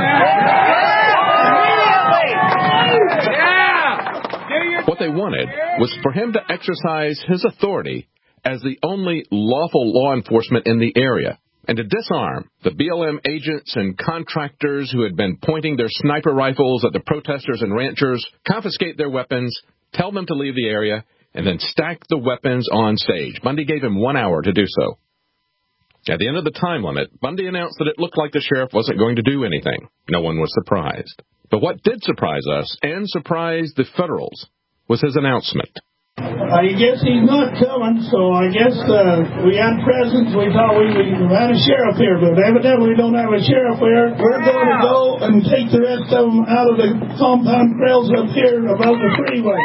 Yeah. What they wanted was for him to exercise his authority as the only lawful law enforcement in the area, and to disarm the BLM agents and contractors who had been pointing their sniper rifles at the protesters and ranchers, confiscate their weapons, tell them to leave the area, and then stack the weapons on stage. Bundy gave him 1 hour to do so. At the end of the time limit, Bundy announced that it looked like the sheriff wasn't going to do anything. No one was surprised. But what did surprise us, and surprise the Federals, was his announcement. I guess he's not coming, so I guess we had presents. We thought we had a sheriff here, but evidently we don't have a sheriff here. We're going to go and take the rest of them out of the compound trails up here above the freeway.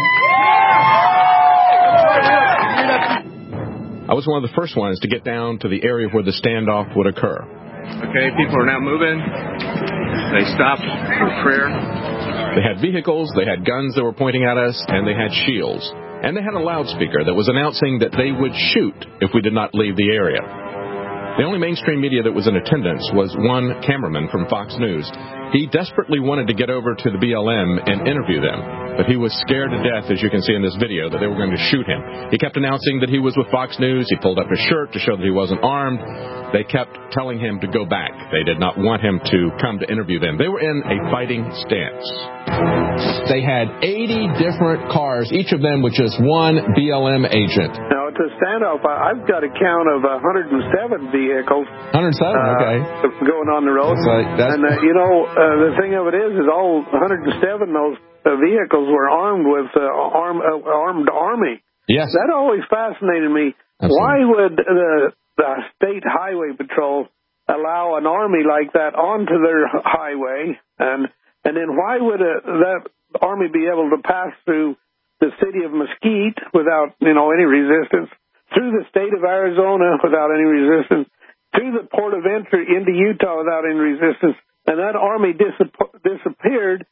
I was one of the first ones to get down to the area where the standoff would occur. Okay, people are now moving. They stopped for prayer. They had vehicles, they had guns that were pointing at us, and they had shields. And they had a loudspeaker that was announcing that they would shoot if we did not leave the area. The only mainstream media that was in attendance was one cameraman from Fox News. He desperately wanted to get over to the BLM and interview them, but he was scared to death, as you can see in this video, that they were going to shoot him. He kept announcing that he was with Fox News. He pulled up his shirt to show that he wasn't armed. They kept telling him to go back. They did not want him to come to interview them. They were in a fighting stance. They had 80 different cars, each of them with just one BLM agent. Now, to standoff, I've got a count of 107 vehicles. 107, okay. Going on the road. And, the thing of it is all 107 of those vehicles were armed with armed army. Yes. That always fascinated me. Absolutely. Why would the State Highway Patrol allow an army like that onto their highway? And then why would that army be able to pass through the city of Mesquite without, any resistance, through the state of Arizona without any resistance, through the port of entry into Utah without any resistance, and that army disappeared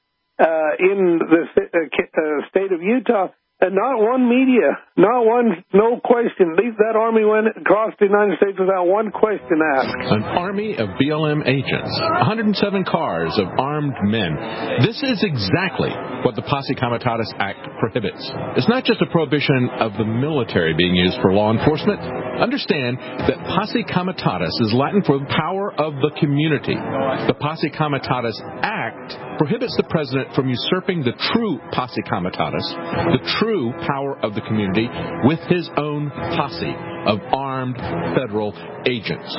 in the state of Utah, and not one media, no question. That army went across the United States without one question asked. An army of BLM agents, 107 cars of armed men. This is exactly what the Posse Comitatus Act prohibits. It's not just a prohibition of the military being used for law enforcement. Understand that Posse Comitatus is Latin for the power of the community. The Posse Comitatus Act prohibits the president from usurping the true Posse Comitatus, the true power of the community, with his own posse of armed federal agents.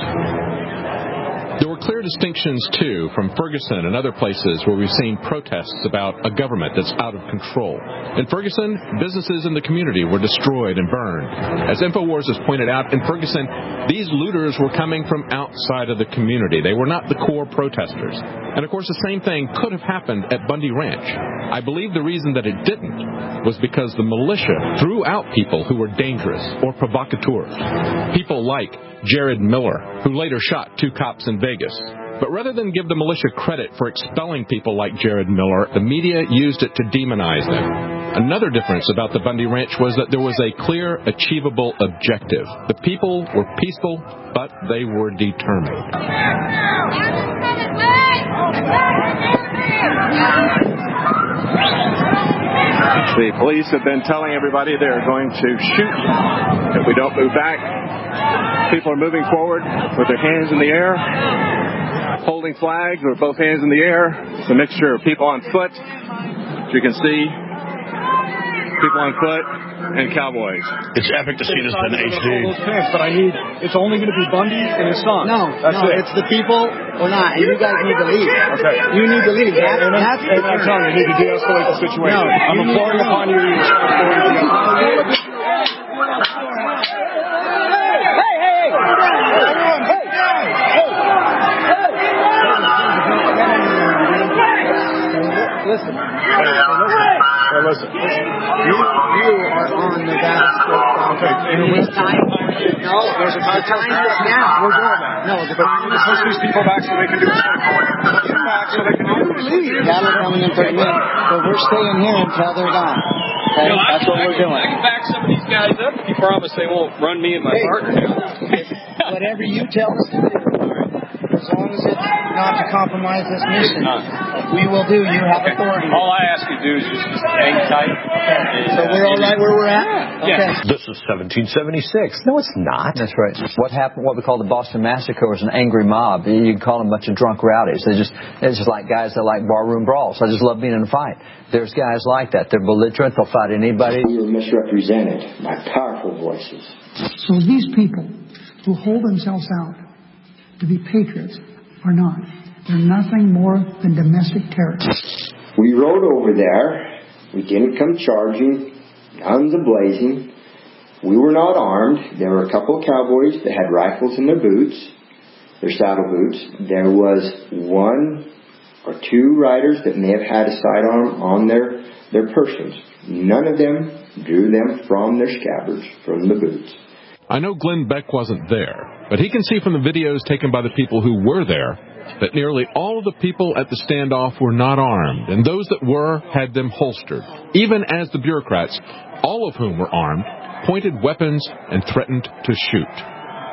There were clear distinctions, too, from Ferguson and other places where we've seen protests about a government that's out of control. In Ferguson, businesses in the community were destroyed and burned. As InfoWars has pointed out, in Ferguson, these looters were coming from outside of the community. They were not the core protesters. And, of course, the same thing could have happened at Bundy Ranch. I believe the reason that it didn't was because the militia threw out people who were dangerous or provocateurs. People like Jared Miller, who later shot 2 cops in Vegas. But rather than give the militia credit for expelling people like Jared Miller, the media used it to demonize them. Another difference about the Bundy Ranch was that there was a clear, achievable objective. The people were peaceful, but they were determined. The police have been telling everybody they're going to shoot if we don't move back. People are moving forward with their hands in the air, holding flags with both hands in the air. It's a mixture of people on foot, as you can see, people on foot, and cowboys. It's epic to see this in HD. But it's only going to be Bundy and his son. It's the people or not. And you guys need to leave. Okay. You need to leave. And I'm telling you, you need to de-escalate the situation. No, I'm imploring upon you. Listen. Listen. You are on Nevada State. Okay. It's time. No, there's a time now. We're doing that. No, but we push these people back so they can do it. Push them back so they can do it. Cattle coming in 30 minutes. But we're staying here until they're gone. Okay? That's what we're doing. I can back some of these guys up if you promise they won't run me and my partner down. Whatever you tell us to do. As long as it's not to compromise this mission, we will do. You have authority. All I ask you to do is just hang tight. Okay. So we're all right where we're at? Okay. Yeah. This is 1776. No, it's not. That's right. What happened, what we call the Boston Massacre, was an angry mob. You can call them a bunch of drunk rowdies. It's just like guys that like barroom brawls. I just love being in a fight. There's guys like that. They're belligerent. They'll fight anybody. We were misrepresented by powerful voices. So these people who hold themselves out to be patriots are not. They're nothing more than domestic terrorists. We rode over there. We didn't come charging, guns a-blazing. We were not armed. There were a couple of cowboys that had rifles in their boots, their saddle boots. There was 1 or 2 riders that may have had a sidearm on their persons. None of them drew them from their scabbards, from the boots. I know Glenn Beck wasn't there, but he can see from the videos taken by the people who were there that nearly all of the people at the standoff were not armed, and those that were had them holstered, even as the bureaucrats, all of whom were armed, pointed weapons and threatened to shoot.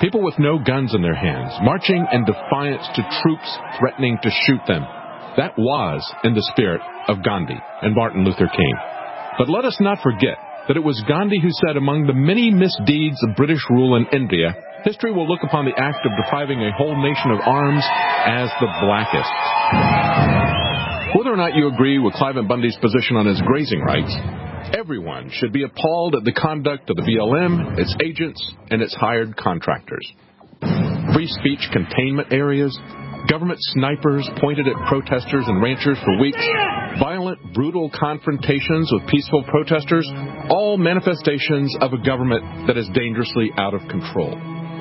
People with no guns in their hands, marching in defiance to troops threatening to shoot them. That was in the spirit of Gandhi and Martin Luther King. But let us not forget that it was Gandhi who said, among the many misdeeds of British rule in India, history will look upon the act of depriving a whole nation of arms as the blackest. Whether or not you agree with Cliven Bundy's position on his grazing rights, everyone should be appalled at the conduct of the BLM, its agents, and its hired contractors. Free speech containment areas, government snipers pointed at protesters and ranchers for weeks, violent, brutal confrontations with peaceful protesters, all manifestations of a government that is dangerously out of control.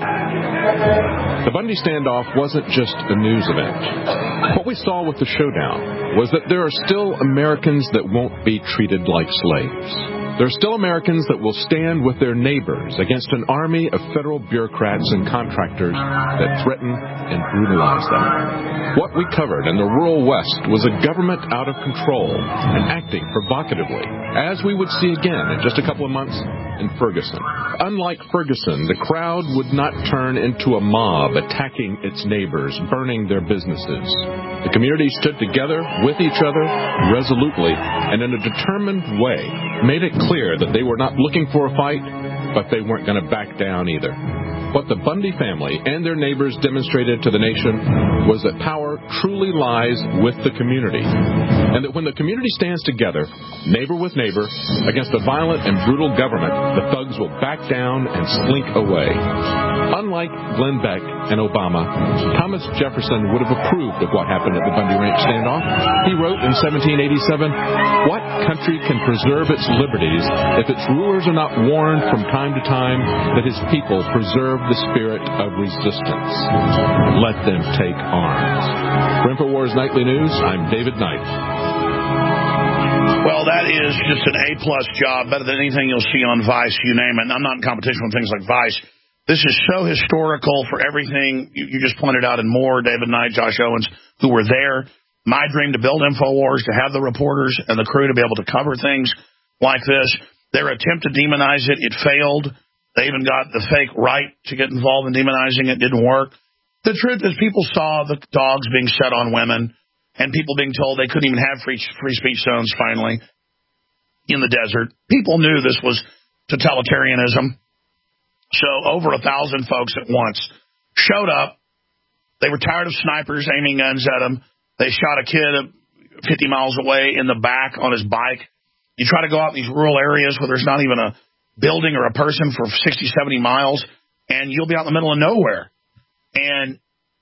The Bundy standoff wasn't just a news event. What we saw with the showdown was that there are still Americans that won't be treated like slaves. There are still Americans that will stand with their neighbors against an army of federal bureaucrats and contractors that threaten and brutalize them. What we covered in the rural West was a government out of control and acting provocatively, as we would see again in just a couple of months in Ferguson. Unlike Ferguson, the crowd would not turn into a mob attacking its neighbors, burning their businesses. The community stood together with each other resolutely and in a determined way made it clear that they were not looking for a fight, but they weren't going to back down either. What the Bundy family and their neighbors demonstrated to the nation was that power truly lies with the community, and that when the community stands together, neighbor with neighbor, against a violent and brutal government, the thugs will back down and slink away. Unlike Glenn Beck and Obama, Thomas Jefferson would have approved of what happened at the Bundy Ranch standoff. He wrote in 1787, "What country can preserve its liberties if its rulers are not warned from time to time that his people preserve the spirit of resistance? Let them take arms." For InfoWars Nightly News, I'm David Knight. Well, that is just an A-plus job, better than anything you'll see on Vice, you name it. And I'm not in competition with things like Vice. This is so historical for everything you just pointed out and more, David Knight, Josh Owens, who were there. My dream to build InfoWars, to have the reporters and the crew to be able to cover things like this. Their attempt to demonize it, it failed. They even got the fake right to get involved in demonizing it. Didn't work. The truth is people saw the dogs being set on women and people being told they couldn't even have free speech zones finally in the desert. People knew this was totalitarianism. So over 1,000 folks at once showed up. They were tired of snipers aiming guns at them. They shot a kid 50 miles away in the back on his bike. You try to go out in these rural areas where there's not even a building or a person for 60, 70 miles, and you'll be out in the middle of nowhere. And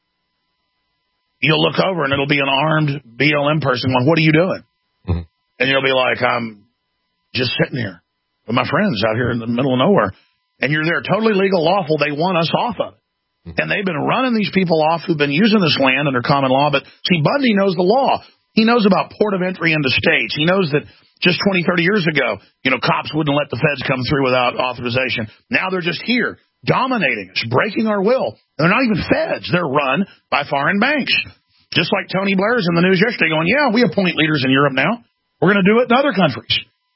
you'll look over, and it'll be an armed BLM person going, "What are you doing?" Mm-hmm. And you'll be like, "I'm just sitting here with my friends out here in the middle of nowhere." And you're there, totally legal, lawful. They want us off of it. Mm-hmm. And they've been running these people off who've been using this land under common law. But, see, Bundy knows the law. He knows about port of entry into states. He knows that just 20, 30 years ago, cops wouldn't let the feds come through without authorization. Now they're just here, dominating us, breaking our will. They're not even feds. They're run by foreign banks. Just like Tony Blair's in the news yesterday going, "Yeah, we appoint leaders in Europe now. We're going to do it in other countries."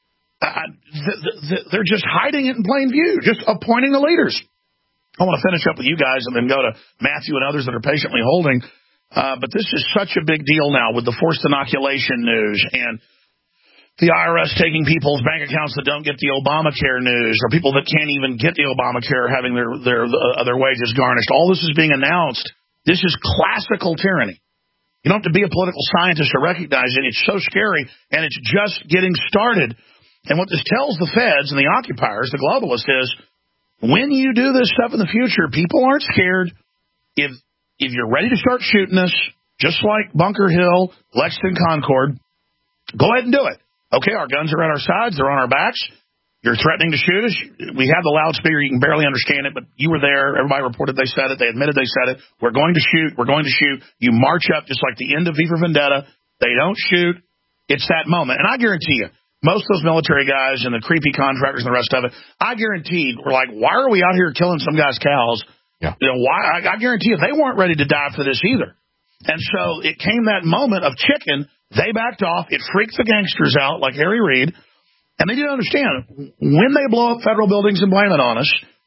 They're just hiding it in plain view, just appointing the leaders. I want to finish up with you guys and then go to Matthew and others that are patiently holding. But this is such a big deal now with the forced inoculation news and the IRS taking people's bank accounts that don't get the Obamacare news, or people that can't even get the Obamacare having their wages garnished. All this is being announced. This is classical tyranny. You don't have to be a political scientist to recognize it. It's so scary, and it's just getting started. And what this tells the feds and the occupiers, the globalists, is when you do this stuff in the future, people aren't scared. If you're ready to start shooting us, just like Bunker Hill, Lexington, Concord, go ahead and do it. Okay, our guns are at our sides. They're on our backs. You're threatening to shoot us. We have the loudspeaker. You can barely understand it, but you were there. Everybody reported they said it. They admitted they said it. We're going to shoot. We're going to shoot. You march up just like the end of V for Vendetta. They don't shoot. It's that moment. And I guarantee you, most of those military guys and the creepy contractors and the rest of it, I guarantee were like, why are we out here killing some guy's cows? Yeah. Why? I guarantee you they weren't ready to die for this either. And so it came that moment of chicken. They backed off. It freaked the gangsters out like Harry Reid. And they didn't understand. When they blow up federal buildings and blame it on us,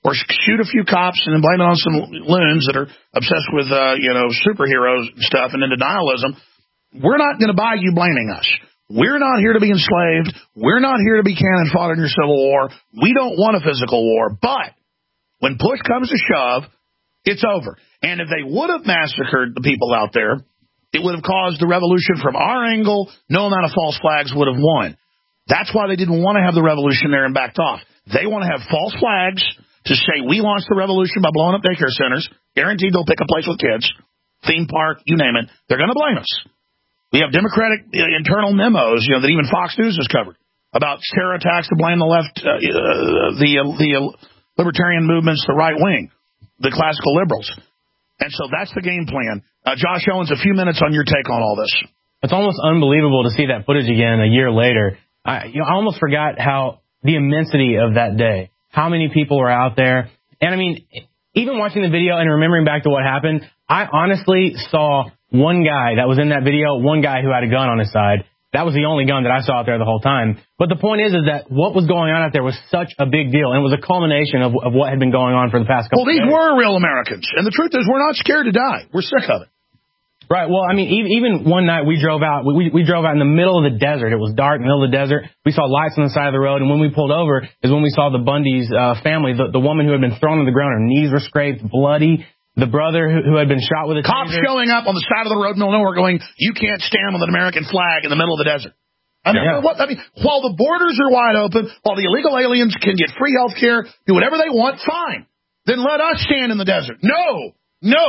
or shoot a few cops and then blame it on some loons that are obsessed with, superheroes stuff and then denialism. We're not going to buy you blaming us. We're not here to be enslaved. We're not here to be cannon fodder in your civil war. We don't want a physical war. But when push comes to shove, it's over. And if they would have massacred the people out there, it would have caused the revolution from our angle. No amount of false flags would have won. That's why they didn't want to have the revolution there and backed off. They want to have false flags to say we launched the revolution by blowing up daycare centers. Guaranteed they'll pick a place with kids, theme park, you name it. They're going to blame us. We have Democratic internal memos, that even Fox News has covered about terror attacks to blame the left, the libertarian movements, the right wing, the classical liberals. And so that's the game plan. Josh Owens, a few minutes on your take on all this. It's almost unbelievable to see that footage again a year later. I almost forgot how the immensity of that day, how many people were out there. And I mean, even watching the video and remembering back to what happened, I honestly saw one guy that was in that video, one guy who had a gun on his side. That was the only gun that I saw out there the whole time. But the point is that what was going on out there was such a big deal, and it was a culmination of what had been going on for the past couple of days. Well, these were real Americans, and the truth is we're not scared to die. We're sick of it. Right. Well, I mean, even one night we drove out. We drove out in the middle of the desert. It was dark in the middle of the desert. We saw lights on the side of the road, and when we pulled over is when we saw the Bundy's family, the woman who had been thrown on the ground, her knees were scraped, bloody. The brother who had been shot with a Cops taser. showing up on the side of the road in nowhere going, you can't stand with an American flag in the middle of the desert. While the borders are wide open, while the illegal aliens can get free health care, do whatever they want, fine. Then let us stand in the desert. No.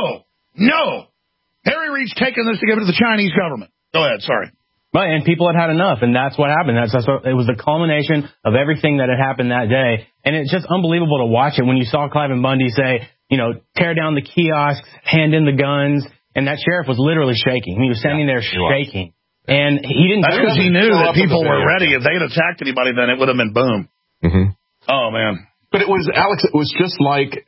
Harry Reid's taking this to give it to the Chinese government. Go ahead, sorry. Right, and people had enough, and that's what happened. It was the culmination of everything that had happened that day. And it's just unbelievable to watch it when you saw Cliven Bundy say, tear down the kiosks, hand in the guns, and that sheriff was literally shaking. He was standing there shaking. And he didn't. That's because he knew that people were ready. If they had attacked anybody, then it would have been boom. Mm-hmm. Oh, man. But it was, Alex, it was just like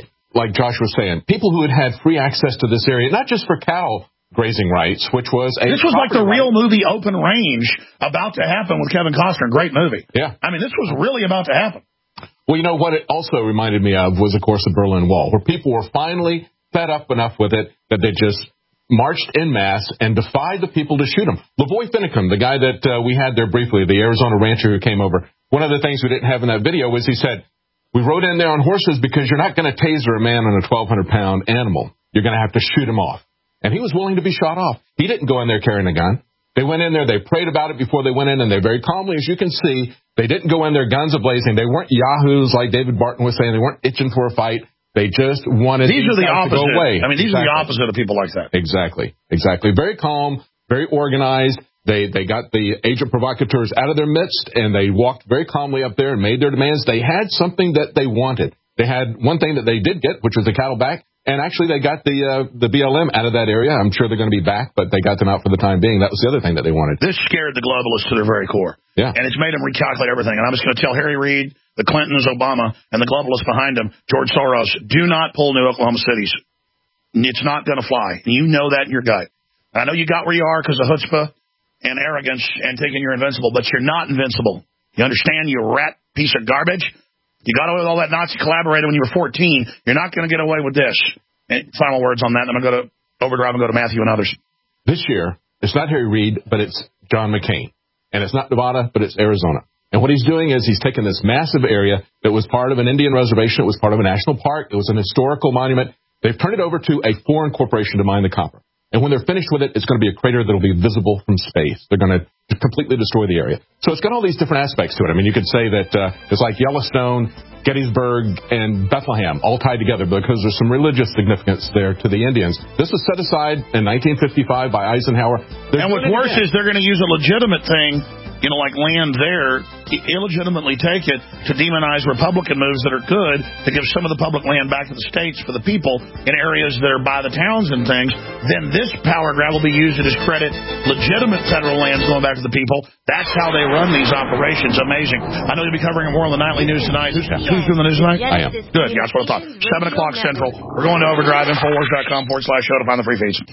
Josh was saying, people who had free access to this area, not just for cattle grazing rights, which was This was like the real movie Open Range about to happen with Kevin Costner. Great movie. Yeah. I mean, this was really about to happen. Well, what it also reminded me of was, of course, the Berlin Wall, where people were finally fed up enough with it that they just marched en masse and defied the people to shoot them. Lavoy Finicum, the guy that we had there briefly, the Arizona rancher who came over, one of the things we didn't have in that video was he said, we rode in there on horses because you're not going to taser a man on a 1,200-pound animal. You're going to have to shoot him off. And he was willing to be shot off. He didn't go in there carrying a gun. They went in there, they prayed about it before they went in, and they very calmly, as you can see, they didn't go in there guns a-blazing. They weren't yahoos like David Barton was saying. They weren't itching for a fight. They just wanted these are the opposite. To go away. I mean, these are the opposite of people like that. Exactly. Very calm, very organized. They got the agent provocateurs out of their midst, and they walked very calmly up there and made their demands. They had something that they wanted. They had one thing that they did get, which was the cattle back. And actually, they got the BLM out of that area. I'm sure they're going to be back, but they got them out for the time being. That was the other thing that they wanted. This scared the globalists to their very core. Yeah. And it's made them recalculate everything. And I'm just going to tell Harry Reid, the Clintons, Obama, and the globalists behind them, George Soros, do not pull new Oklahoma cities. It's not going to fly. And you know that in your gut. And I know you got where you are because of chutzpah and arrogance and thinking you're invincible, but you're not invincible. You understand, you rat piece of garbage? You got away with all that Nazi collaborator when you were 14. You're not going to get away with this. And final words on that, then I'm going to go to Overdrive and go to Matthew and others. This year, it's not Harry Reid, but it's John McCain. And it's not Nevada, but it's Arizona. And what he's doing is he's taken this massive area that was part of an Indian reservation. It was part of a national park. It was an historical monument. They've turned it over to a foreign corporation to mine the copper. And when they're finished with it, it's going to be a crater that will be visible from space. They're going to completely destroy the area. So it's got all these different aspects to it. I mean, you could say that it's like Yellowstone, Gettysburg, and Bethlehem all tied together because there's some religious significance there to the Indians. This was set aside in 1955 by Eisenhower. And what's worse is they're going to use a legitimate thing, like land there, illegitimately take it to demonize Republican moves that are good, to give some of the public land back to the states for the people in areas that are by the towns and things. Then this power grab will be used to discredit legitimate federal lands going back to the people. That's how they run these operations. Amazing. I know you'll be covering more on the nightly news tonight. Who's doing the news tonight? I am. Good. Yeah, that's what I thought. 7 o'clock Central. We're going to Overdrive, Infowars.com/show to find the free feeds.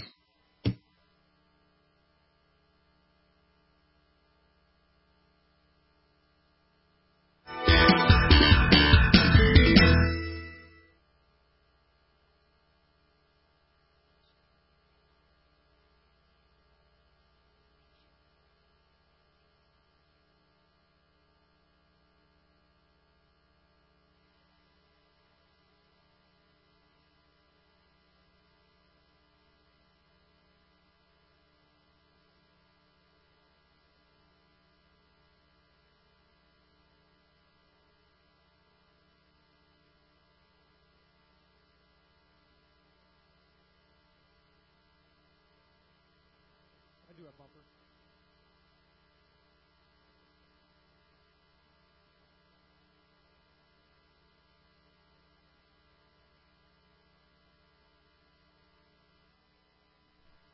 do a bumper.